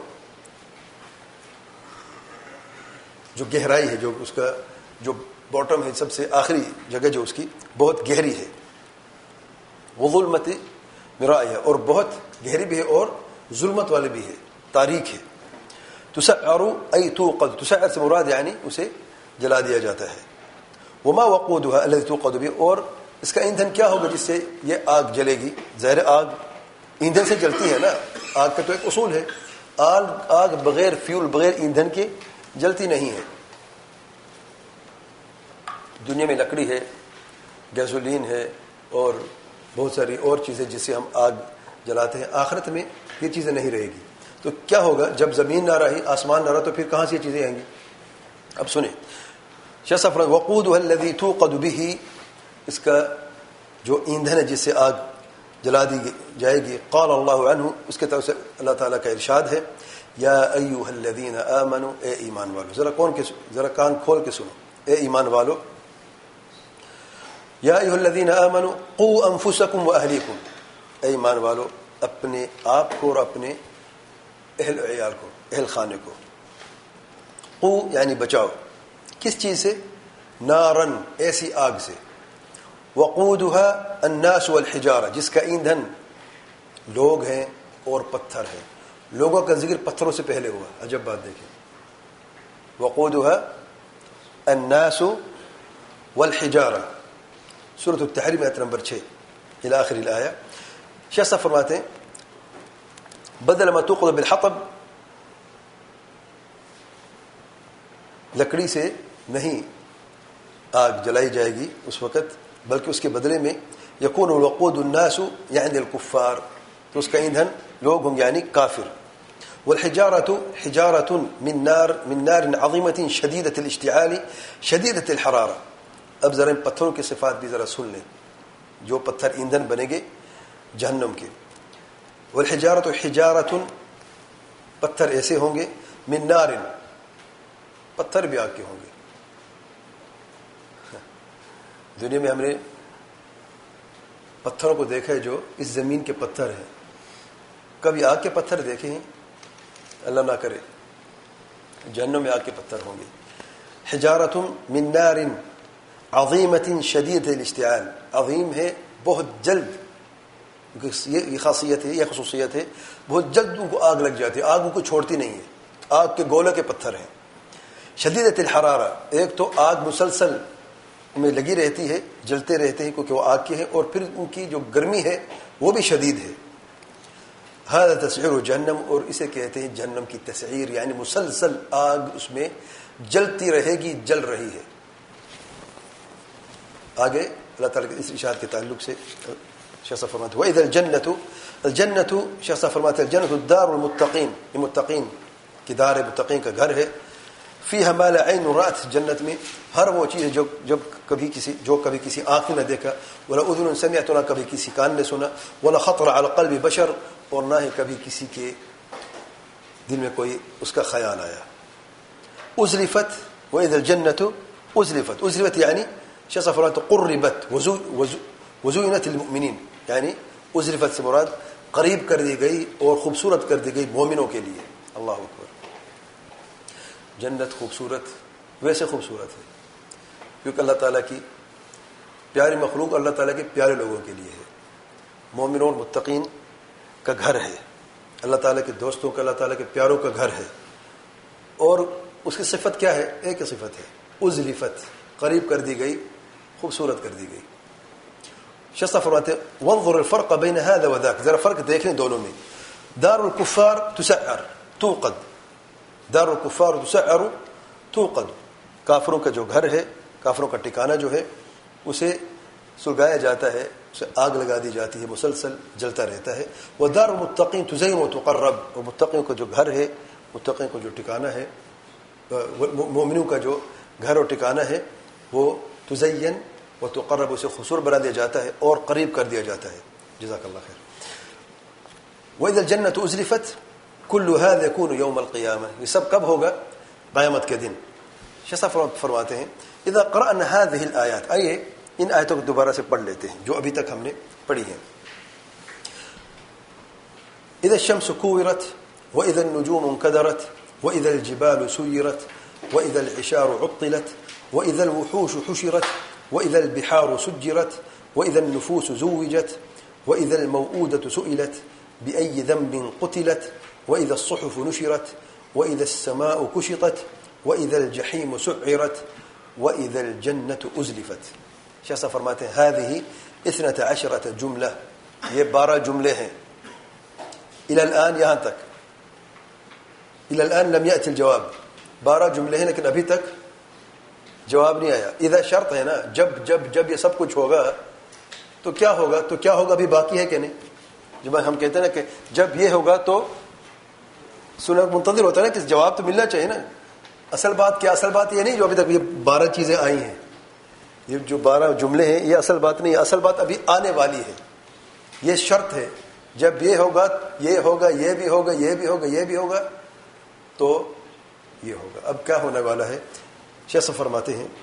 جو گہرائی ہے, جو اس کا جو باٹم ہے, سب سے آخری جگہ جو اس کی بہت گہری ہے. وظلمت مرائیہ اور بہت گہری بھی ہے اور ظلمت والی بھی ہے, تاریک ہے. تسعر ای توقد, تسعر سے مراد یعنی اسے جلا دیا جاتا ہے. وما وقودها الذي توقد به اور اس کا ایندھن کیا ہوگا جس سے یہ آگ جلے گی. ظاہر آگ ایندھن سے جلتی ہے نا, آگ کا تو ایک اصول ہے, آگ آگ بغیر فیول بغیر ایندھن کے جلتی نہیں ہے. دنیا میں لکڑی ہے, گیسولین ہے اور بہت ساری اور چیزیں جس سے ہم آگ جلاتے ہیں, آخرت میں یہ چیزیں نہیں رہے گی. تو کیا ہوگا جب زمین نہ رہی, آسمان نہ رہا, تو پھر کہاں سے یہ چیزیں آئیں گی؟ اب سنیں, شاہ صاحب وقودها الذی توقد به, اس کا جو ایندھن ہے جس سے آگ جلا دی جائے گی. قال اللہ عنہ, اس کے طرف سے اللہ تعالیٰ کا ارشاد ہے, یا ایھا الذین آمنوا, اے ایمان والو. ذرا کون کے ذرا کان کھول کے سنو, اے ایمان والو. یا ایھا الذین آمنوا قوا انفسکم واہلیکم, اے ایمان والو اپنے آپ کو اور اپنے اہل عیال کو, اہل خانے کو. قو یعنی بچاؤ, کس چیز سے؟ نارن, ایسی آگ سے. وقودها الناس والحجارہ, جس کا ایندھن لوگ ہیں اور پتھر ہیں. لوگوں کا ذکر پتھروں سے پہلے ہوا, عجب بات دیکھیں. وقودها الناس والحجارہ, سورۃ التحریم آیت نمبر چھ الی آخر الآیہ. شیخ صاحب فرماتے ہیں بدل ما توقد بالحطب, لکڑی سے نہیں آگ جلائی جائے گی اس وقت, بلکہ اس کے بدلے میں یکون الوقود الناس یعنی الکفار, تو اس کا ایندھن لوگ ہوں یعنی کافر. والحجارۃ حجارۃ من نار من نار عظیمۃ شدیدۃ الاشتعال شدیدۃ الحرارہ. اب ذرا پتھروں کی صفات بھی ذرا سن لیں, جو پتھر ایندھن بنیں گے جہنم کے. والحجارۃ حجارۃ, پتھر ایسے ہوں گے, من نار, پتھر بھی آگ کے ہوں گے. دنیا میں ہم نے پتھروں کو دیکھا ہے جو اس زمین کے پتھر ہیں, کبھی آگ کے پتھر دیکھے ہیں؟ اللہ نہ کرے, جہنم میں آگ کے پتھر ہوں گے. حجارۃ من نار عظیمۃ شدیدۃ الاشتعال, عظیم ہے بہت جلد, یہ خاصیت ہے, یہ خصوصیت ہے, بہت جلد ان کو آگ لگ جاتی ہے, آگ ان کو چھوڑتی نہیں ہے, آگ کے گولے کے پتھر ہیں. شدیدۃ الحرارہ, ایک تو آگ مسلسل میں لگی رہتی ہے, جلتے رہتے ہیں کیونکہ وہ آگ کے ہیں, اور پھر ان کی جو گرمی ہے وہ بھی شدید ہے. هذا تسعیر جہنم, اور اسے کہتے ہیں جہنم کی تسعیر, یعنی مسلسل آگ اس میں جلتی رہے گی, جل رہی ہے. آگے اللہ تعالیٰ کے اس ارشاد کے تعلق سے شیخ صاحب فرماتے ہیں وَإِذَا الْجَنَّةُ, الجنت, شیخ صاحب فرماتے ہیں الجنت الدار المتقین, یہ متقین کی دار ہے, متقین کا گھر ہے. فیہا ما لا عین رأت, جنت میں ہر وہ چیز جو جب کبھی کسی جو کبھی کسی آنکھ نے دیکھا, ولا اذن سمعت, نہ کبھی کسی کان نے سنا, ولا خطر علی قلب بشر, اور نہ ہی کبھی کسی کے دل میں کوئی اس کا خیال آیا. ازلفت, وإذا الجنة ازلفت, ازلفت یعنی شیخ صاحب فرماتے قربت وزینت للمؤمنین, یعنی ازلفت سے مراد قریب کر دی گئی اور خوبصورت کر دی گئی مومنوں کے لیے. اللہ اکبر. جنت خوبصورت ویسے خوبصورت ہے کیونکہ اللہ تعالیٰ کی پیاری مخلوق اللہ تعالیٰ کے پیارے لوگوں کے لیے ہے. مومنوں اور متقین کا گھر ہے, اللہ تعالیٰ کے دوستوں کا, اللہ تعالیٰ کے پیاروں کا گھر ہے. اور اس کی صفت کیا ہے؟ ایک ہی صفت ہے, ازلفت, قریب کر دی گئی, خوبصورت کر دی گئی. شیخ فرماتے ہیں وانظر الفرق بین هذا وذاك, ذرا فرق دیکھ لیں دونوں میں. دار الکفار تسعر توقد, دار الکفار تسعر توقد, کافروں کا جو گھر ہے, کافروں کا ٹھکانہ جو ہے, اسے سلگایا جاتا ہے, اسے آگ لگا دی جاتی ہے, مسلسل جلتا رہتا ہے. ودار المتقین تزین وتقرب, اور متقین کا جو گھر ہے, متقین کو جو ٹھکانہ ہے, مومنوں کا جو گھر اور ٹھکانہ ہے, وہ تزین وتقرب, اسے خوبصورت بنا دیا جاتا ہے اور قریب کر دیا جاتا ہے. جزاک اللہ خیر. وإذا الجنة أزلفت كل هذا يكون يوم القيامة, یہ سب کب ہوگا؟ قیامت کے دن. شیخ صاحب فرماتے ہیں اذا قرأنا هذه الآيات, آئیے ان آیتوں کو دوبارہ سے پڑھ لیتے ہیں جو ابھی تک ہم نے پڑھی ہیں. اذا الشمس كورت واذا النجوم انكدرت واذا الجبال سيرت واذا العشار عطلت واذا الوحوش حشرت واذا البحار سجرت واذا النفوس زوجت واذا الموءودة سئلت بأي ذنب قتلت واذا الصحف نشرت واذا السماء كشطت واذا الجحيم سعرت واذا الجنة ازلفت. شیخ صاحب فرماتے ہیں هذه اثنتا عشرة جملہ, یہ بارہ جملے ہیں. الى الان, یہاں تک. الى الان لم يأتي الجواب, بارہ جملے ہیں لیکن ابھی تک جواب نہیں آیا. اذا شرط ہے نا, جب جب جب یہ سب کچھ ہوگا تو کیا ہوگا, تو کیا ہوگا ابھی باقی ہے کہ نہیں. جب ہم کہتے ہیں نا کہ جب یہ ہوگا تو سنر منتظر ہوتا ہے نا کہ جواب تو ملنا چاہیے نا. اصل بات کیا, اصل بات یہ نہیں جو ابھی تک یہ بارہ چیزیں آئی ہیں, یہ جو بارہ جملے ہیں یہ اصل بات نہیں ہے. اصل بات ابھی آنے والی ہے. یہ شرط ہے, جب یہ ہوگا یہ ہوگا یہ بھی ہوگا یہ بھی ہوگا یہ بھی ہوگا تو یہ ہوگا. اب کیا ہونے والا ہے, شیخ فرماتے ہیں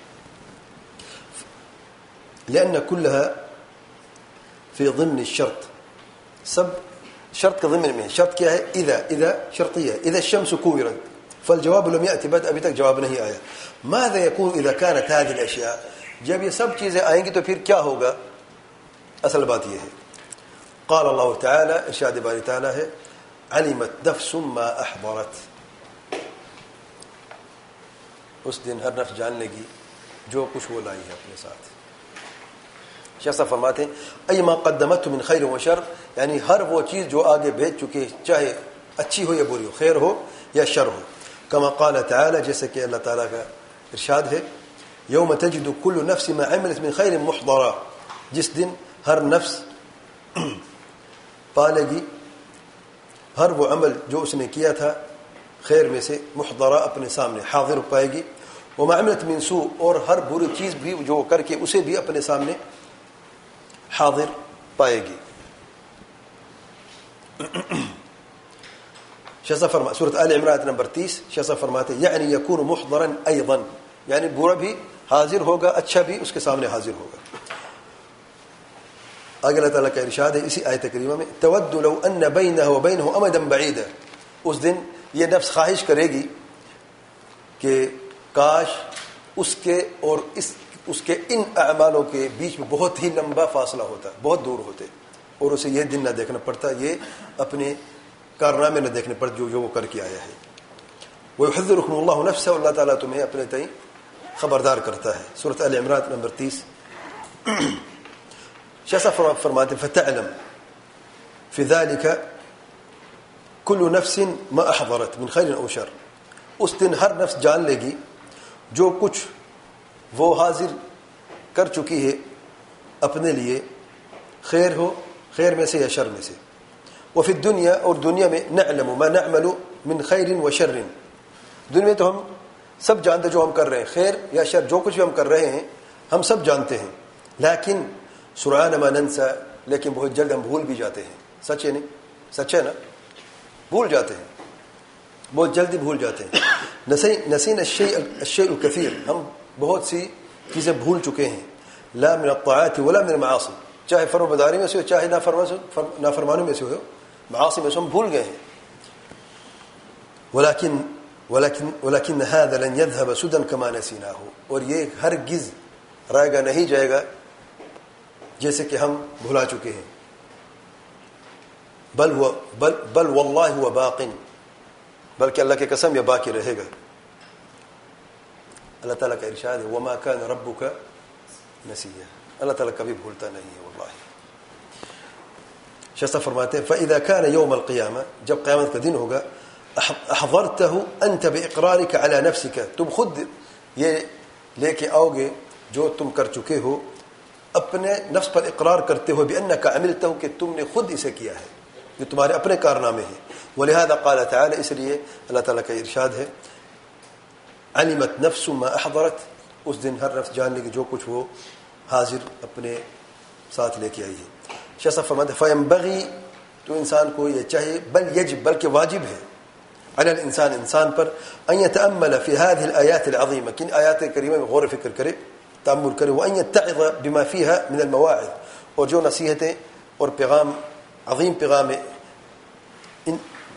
لأن كلها في ضمن الشرط, سب شرط کا ضمن میں. شرط کیا ہے, اذا اذا شرطیہ, اذا الشمس كورت فالجواب لم يأتي بعد, ابھی تک جواب نہیں آیا. ماذا يكون اذا كانت هذه الاشياء, جب یہ سب چیزیں آئیں گی تو پھر کیا ہوگا. اصل بات یہ ہے, قال اللہ تعالی, ارشاد باری تعالی ہے, علمت نفس ما احضرت, اس دن ہر نفس جان لے گی جو کچھ وہ لائی ہے اپنے ساتھ. شیخ صاحب فرماتے ہیں ای ما قدمت من خیر و شر, یعنی ہر وہ چیز جو آگے بھیج چکے, چاہے اچھی ہو یا بری ہو, خیر ہو یا شر ہو. کما قال تعالی, جیسے کہ اللہ تعالیٰ کا ارشاد ہے, یوم تجد کل نفس ما عملت من خیر محضرا, جس دن ہر نفس پالے گی ہر وہ عمل جو اس نے کیا تھا خیر میں سے, محضرہ اپنے سامنے, حاضر پائے گی. وما عملت من سوء, اور ہر بری چیز بھی جو کر کے اسے بھی اپنے سامنے حاضر پائے گی. شیخ فرما سورۃ آل عمران نمبر تیس, شیخ فرماتے یعنی یکون محضرا ایضا, یعنی برا بھی حاضر ہوگا, اچھا بھی اس کے سامنے حاضر ہوگا. آگے اللہ تعالیٰ کا ارشاد ہے اسی آیت کریمہ میں, تود لو ان بینہ و بینہ امدا بعیدا, اس دن یہ نفس خواہش کرے گی کہ کاش اس کے اور اس اس کے ان اعمالوں کے بیچ میں بہت ہی لمبا فاصلہ ہوتا, بہت دور ہوتے, اور اسے یہ دن نہ دیکھنا پڑتا, یہ اپنے کارنامے نہ دیکھنے پڑتے جو جو وہ کر کے آیا ہے. وَيُحَذِّرُكُمُ اللَّهُ نَفْسَهُ, اللہ تعالیٰ تمہیں اپنے تئیں خبردار کرتا ہے. سورۃ آل عمران نمبر تیس. شیخ فرماتے فَتَعْلَمْ فِي ذَلِكَ كُلُّ نَفْسٍ مَا أَحْضَرَتْ مِنْ خَيْرٍ أَوْ شَرٍ, اس دن ہر نفس جان لے گی جو کچھ وہ حاضر کر چکی ہے اپنے لیے, خیر ہو, خیر میں سے یا شر میں سے. وفی الدنیا, اور دنیا میں, نعلم ما نعمل من خیر و شر, دنیا میں تو ہم سب جانتے جو ہم کر رہے ہیں, خیر یا شر, جو کچھ بھی ہم کر رہے ہیں ہم سب جانتے ہیں. لیکن سرعان ما ننسى, لیکن بہت جلد ہم بھول بھی جاتے ہیں. سچ ہے نہیں, سچ ہے نا, بھول جاتے ہیں, بہت جلدی بھول جاتے ہیں. نسین الشیء الشیء الکثیر, ہم بہت سی چیزیں بھول چکے ہیں. لا من الطاعات ولا من المعاصی, چاہے فرمانبرداری میں سے ہو چاہے نافرمانی میں سے ہو, معاصی میں سے ہم بھول گئے ہیں. ولكن ولكن ولكن هذا لن يذهب سدى كما نسيناه, اور یہ ہرگز رائے گا نہیں جائے گا جیسے کہ ہم بھلا چکے ہیں. بل هو بل بل والله هو باق, بلکہ اللہ کی قسم یہ باقی رہے گا. اللہ تعالیٰ کا ارشاد ہے وما كان ربك نسيا, اللہ تعالیٰ کبھی بھولتا نہیں ہے واللہ. شیخ فرماتے ہیں فاذا كان يوم القيامه, جب قیامت کا دن ہوگا, احضرته انت باقرارك على نفسك, تم خود یہ لے کے آؤ گے جو تم کر چکے ہو, اپنے نفس پر اقرار کرتے ہو, بانك عملته, کہ تم نے خود اسے کیا ہے, یہ تمہارے اپنے کارنامے ہیں. ولهذا قال تعالی, اس لیے اللہ تعالیٰ کا ارشاد ہے علمت نفس ما احضرت, اس دن ہر نفس جان لے گی جو کچھ وہ حاضر اپنے ساتھ لے کے آئی ہے. شیخ صاحب فرماتے فینبغی, تو انسان کو یہ چاہیے, بل یجب, بلکہ واجب ہے, علی الانسان, انسان پر, ان یتامل فی هذه الآیات العظیمہ, کن آیات کریمہ میں غور و فکر کرے, تأمل کرے, وان یتعظ بما فیها من المواعظ, اور جو نصیحتیں اور پیغام, عظیم پیغام ان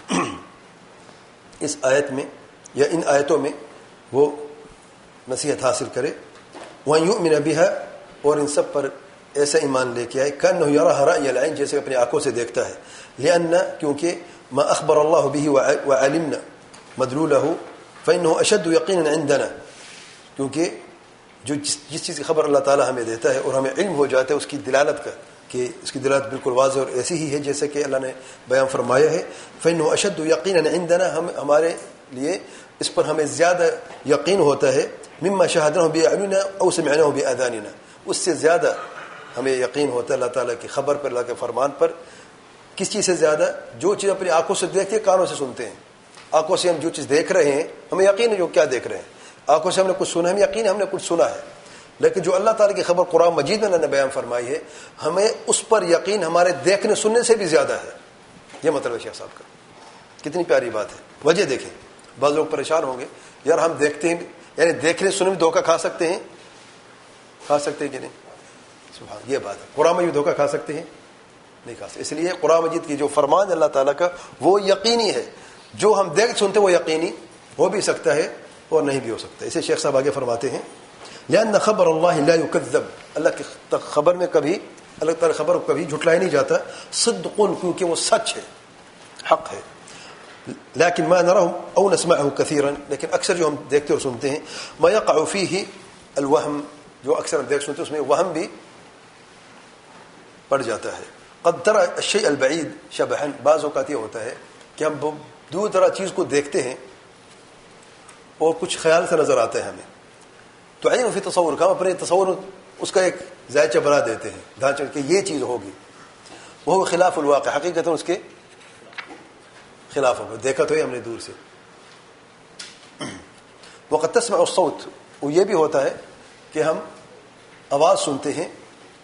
اس آیت میں یا ان آیتوں میں وہ نصیحت حاصل کرے. وَأَن يُؤْمِنَ بِهَا, اور ان سب پر ایسا ایمان لے کے آئے, كَأَنَّهُ يَرَاهَا رَأْيَ الْعَيْنِ, جیسے اپنی آنکھوں سے دیکھتا ہے. لِأَنَّ, کیونکہ ما أخبر الله به وعلمنا مدلوله فإنه أشد يقينا عندنا, کیونکہ جو جس, جس چیز کی خبر اللہ تعالی ہمیں دیتا ہے اور ہمیں علم ہو جاتا ہے اس کی دلالت کا, کہ اس کی دلالت بالکل واضح اور ایسی ہی ہے جیسے کہ اللہ نے بیان فرمایا ہے. فإنه أشد يقينا عندنا, ہم ہمارے لیے اس پر ہمیں زیادہ یقین ہوتا ہے مما شاهدناه بأعيننا أو سمعناه بآذاننا. اس سے زیادہ ہمیں یقین ہوتا ہے اللہ تعالیٰ کی خبر پر, اللہ کے فرمان پر. کس چیز سے زیادہ؟ جو چیز اپنی آنکھوں سے دیکھتے ہیں, کانوں سے سنتے ہیں. آنکھوں سے ہم جو چیز دیکھ رہے ہیں ہمیں یقین ہے جو کیا دیکھ رہے ہیں. آنکھوں سے ہم نے کچھ سنا, ہمیں یقین ہے ہم نے کچھ سنا ہے. لیکن جو اللہ تعالیٰ کی خبر قرآن مجید میں اللہ نے بیان فرمائی ہے, ہمیں اس پر یقین ہمارے دیکھنے سننے سے بھی زیادہ ہے. یہ مطلب ہے شیخ صاحب کا. کتنی پیاری بات ہے. وجہ دیکھیں, بعض لوگ پریشان ہوں گے, یار ہم دیکھتے ہیں, یعنی دیکھنے سننے میں دھوکہ کھا سکتے ہیں, کھا سکتے ہیں کہ نہیں؟ سبحان, یہ بات ہے. قرآن مجید دھوکہ کھا سکتے ہیں؟ نہیں کھا سکتے. اس لیے قرآن مجید کی جو فرمان اللہ تعالیٰ کا وہ یقینی ہے. جو ہم دیکھ سنتے وہ یقینی ہو بھی سکتا ہے اور نہیں بھی ہو سکتا. اسے شیخ صاحب آگے فرماتے ہیں, لأن خبر اللہ لا يكذب, اللہ کی خبر میں کبھی, اللہ تعالیٰ خبر کو کبھی جھٹلایا نہیں جاتا. صدق, کیونکہ وہ سچ ہے, حق ہے. لیکن ما نراه او نسمعه كثيرا, لیکن اکثر جو ہم دیکھتے اور سنتے ہیں, ما يقع فيه الوهم, جو اکثر ہم دیکھ سنتے ہیں اس میں وہم بھی پڑ جاتا ہے. قد ترى الشيء البعيد شبحا, بعض اوقات یہ ہوتا ہے کہ ہم دور دراز چیز کو دیکھتے ہیں اور کچھ خیال سے نظر آتا ہے ہمیں, تو عین فی تصور کا, ہم اپنے تصور اس کا ایک ذائچہ بنا دیتے ہیں, ڈھانچہ کہ یہ چیز ہوگی. وہ خلاف الواقع, حقیقت اس کے خلاف ہوگا. دیکھا تو ہے ہم نے دور سے. وقد تسمع الصوت, وہ یہ بھی ہوتا ہے کہ ہم آواز سنتے ہیں,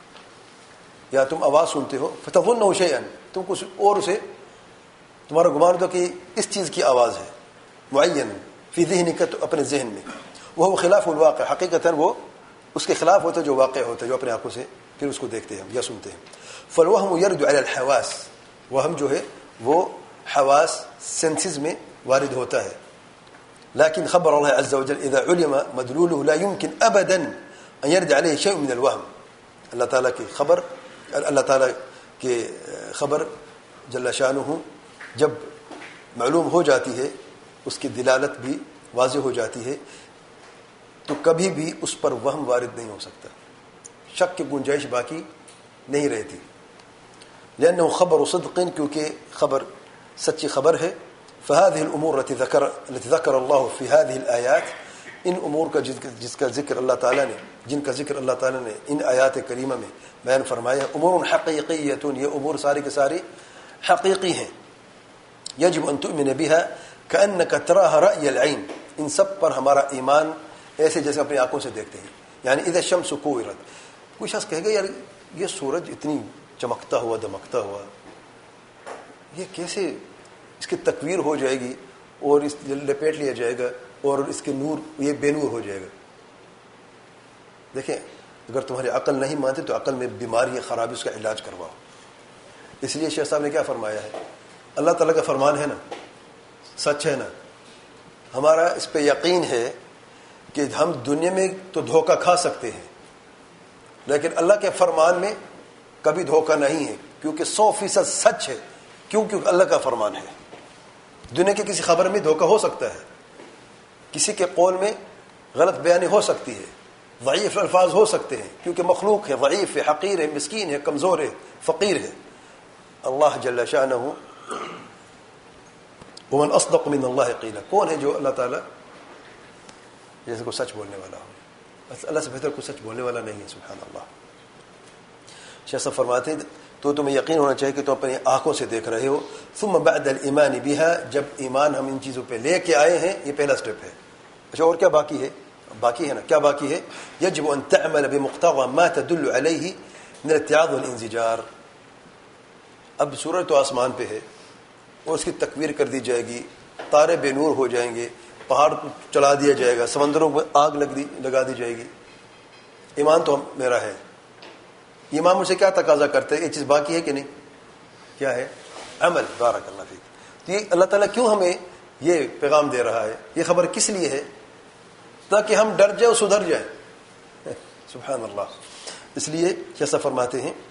یا تم آواز سنتے ہو, فتظنه شيئا, تم کچھ اور اسے تمہارا گمان ہوتا کہ اس چیز کی آواز ہے, معین فی ذہنک, اپنے ذہن میں. وہ خلاف الواقع, حقیقتاً وہ اس کے خلاف ہوتا ہے جو واقع ہوتا ہے, جو اپنے آنکھوں سے پھر اس کو دیکھتے ہیں یا سنتے ہیں. فالوہم یرد علی الحواس, وہم جو ہے وہ حواس سینسز میں وارد ہوتا ہے. لیکن خبر اللہ عز وجل اذا علم مدلوله لا يمكن ابدا ان يرد عليه شيء من الوهم. اللہ تعالیٰ کی خبر, اللہ تعالیٰ کے خبر جل شانہ جب معلوم ہو جاتی ہے, اس کی دلالت بھی واضح ہو جاتی ہے, تو کبھی بھی اس پر وہم وارد نہیں ہو سکتا, شک کی گنجائش باقی نہیں رہتی. لأنه خبر صدق, کیونکہ خبر سچی خبر ہے. فهذه الامور التي ذكر التي ذكر الله في هذه الايات, ان امور کا جس کا ذکر اللہ تعالیٰ نے, جن کا ذکر اللہ تعالیٰ نے ان آیات کریمہ میں بیان فرمایا, امور حقیقیۃ, یہ امور ساری کے ساری حقیقی ہیں. یجب ان تؤمن بها كأنك تراها رأي العين, ان سب پر ہمارا ایمان ایسے جیسے اپنی آنکھوں سے دیکھتے ہیں. یعنی اذا الشمس كورت, کوئی شخص کہے گا یار یہ سورج اتنی چمکتا ہوا دمکتا ہوا, یہ کیسے اس کی تکویر ہو جائے گی اور اس لپیٹ لیا جائے گا اور اس کے نور یہ بے نور ہو جائے گا. دیکھیں, اگر تمہاری عقل نہیں مانتے تو عقل میں بیماری ہے, خرابی, اس کا علاج کرواؤ. اس لیے شیخ صاحب نے کیا فرمایا ہے, اللہ تعالیٰ کا فرمان ہے نا, سچ ہے نا, ہمارا اس پہ یقین ہے کہ ہم دنیا میں تو دھوکہ کھا سکتے ہیں, لیکن اللہ کے فرمان میں کبھی دھوکہ نہیں ہے, کیونکہ سو فیصد سچ ہے. کیوں؟ کیونکہ اللہ کا فرمان ہے. دنیا کی کسی خبر میں دھوکہ ہو سکتا ہے, کسی کے قول میں غلط بیانی ہو سکتی ہے, ضعیف الفاظ ہو سکتے ہیں, کیونکہ مخلوق ہے, ضعیف ہے, حقیر ہے, مسکین ہے, کمزور ہے, فقیر ہے. اللہ جل شانہ ومن اصدق من اللہ قیلا, کون ہے جو اللہ تعالیٰ جیسے کو سچ بولنے والا ہو؟ اللہ سے بہتر کوئی سچ بولنے والا نہیں ہے. سبحان اللہ. شیخ صاحب فرماتے ہیں تو تمہیں یقین ہونا چاہیے کہ تم اپنی آنکھوں سے دیکھ رہے ہو. ثم بعد الایمان بها, جب ایمان ہم ان چیزوں پہ لے کے آئے ہیں, یہ پہلا سٹیپ ہے. اچھا, اور کیا باقی ہے؟ باقی ہے نا, کیا باقی ہے؟ یجب ان تعمل بمقتضى ما تدل علیہ من الاتعاظ والانزجار. اب سورج تو آسمان پہ ہے اور اس کی تکویر کر دی جائے گی, تارے بے نور ہو جائیں گے, پہاڑ کو چلا دیا جائے گا, سمندروں میں آگ لگ دی لگا دی جائے گی. ایمان تو میرا ہے, ایمان مجھ سے کیا تقاضا کرتے ہیں؟ یہ چیز باقی ہے کہ نہیں؟ کیا ہے؟ عمل. بارک اللہ فیک. تو یہ اللہ تعالیٰ کیوں ہمیں یہ پیغام دے رہا ہے, یہ خبر کس لیے ہے؟ تاکہ ہم ڈر جائیں اور سدھر جائیں. سبحان اللہ. اس لیے جیسا فرماتے ہیں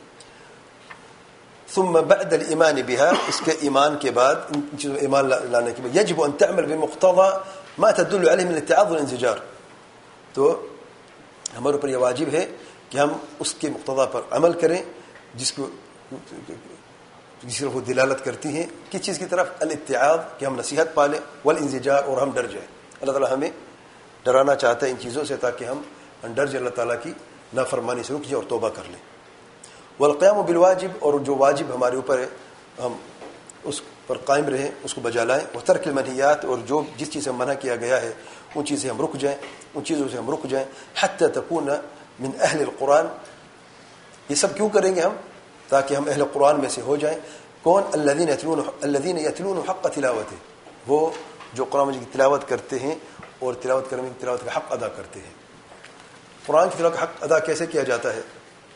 ثم بعد الایمان بها, اس کے ایمان کے بعد, ان چیزوں ایمان لانے کے بعد, یجب ان تعمل بمقتضى ما تدل علیہ من الاتعاظ والانزجار, تو ہمارے اوپر یہ واجب ہے کہ ہم اس کے مقتضا پر عمل کریں جس کو جس طرف وہ دلالت کرتی ہیں. کس چیز کی طرف؟ الاتعاظ, کہ ہم نصیحت پالیں, والانزجار, اور ہم ڈر جائیں. اللہ تعالیٰ ہمیں ڈرانا چاہتا ہے ان چیزوں سے تاکہ ہم ڈر جائیں اللہ تعالیٰ کی نافرمانی سے رک جائیں اور توبہ کر لیں. والقیام بالواجب، اور جو واجب ہمارے اوپر ہے ہم اس پر قائم رہیں، اس کو بجا لائیں. وترک المنہیات، اور جو جس چیز سے منع کیا گیا ہے ان چیزوں سے ہم رک جائیں ان چیزوں سے ہم رک جائیں حتی تکون من اہل القرآن. یہ سب کیوں کریں گے ہم؟ تاکہ ہم اہل قرآن میں سے ہو جائیں. کون؟ الذین یتلون الذین یتلون حق تلاوتہ، وہ جو قرآن مجید کی تلاوت کرتے ہیں اور تلاوت کرنے کی تلاوت کا حق ادا کرتے ہیں. قرآن کی تلاوت کا حق ادا کیسے کیا جاتا ہے؟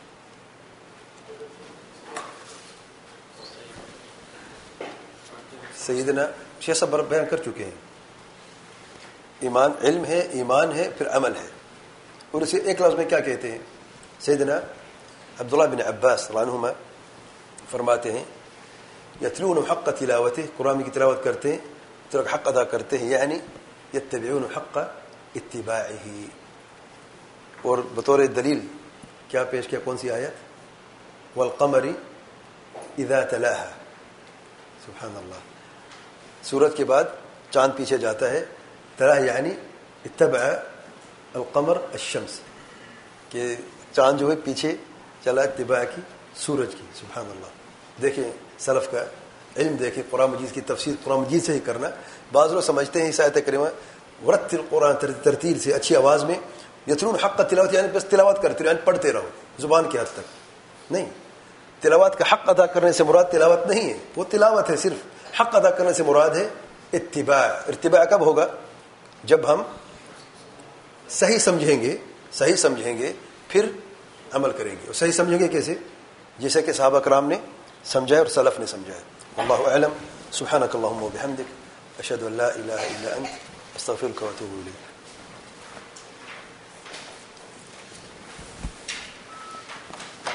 سیدنا شیخ صاحب بیان کر چکے ہیں. ایمان علم ہے، ایمان ہے، پھر عمل ہے. اور اسے ایک لفظ میں کیا کہتے ہیں؟ سیدنا عبداللہ بن عباس رضی اللہ عنہما فرماتے ہیں یتلون حق تلاوتہ، قرآن کی تلاوت کرتے ہیں، تلاوت کا حق ادا کرتے ہیں، یعنی یتبعون حق اتباعہ. اور بطور دلیل کیا پیش کیا؟ کون سی آیت؟ والقمر اذا تلاها. سبحان اللہ. سورت کے بعد چاند پیچھے جاتا ہے. تلاها یعنی اتبع القمر الشمس، کہ چاند جو ہے پیچھے چلا اتباع کی سورج کی. سبحان اللہ. دیکھیں سلف کا علم، دیکھیں قرآن مجید کی تفسیر قرآن مجید سے ہی کرنا. بعض لوگ سمجھتے ہیں اس آیت کریمہ ورتل قرآن ترتیل سے، اچھی آواز میں، یتلون حق تلاوت یعنی بس تلاوت کرتے رہو، یعنی پڑھتے رہو زبان کی حد تک. نہیں، تلاوت کا حق ادا کرنے سے مراد تلاوت نہیں ہے، وہ تلاوت ہے صرف. حق ادا کرنے سے مراد ہے اتباع. اتباع کب ہوگا؟ جب ہم صحیح سمجھیں گے، صحیح سمجھیں گے پھر عمل کریں گے. اور صحیح سمجھیں گے کیسے؟ جیسے کہ صحابہ کرام نے سمجھا اور سلف نے سمجھا ہے. واللہ اعلم. سبحانک اللہم و بحمدک، اشہد ان لا الہ الا انت، استغفرک و اتوب الیک.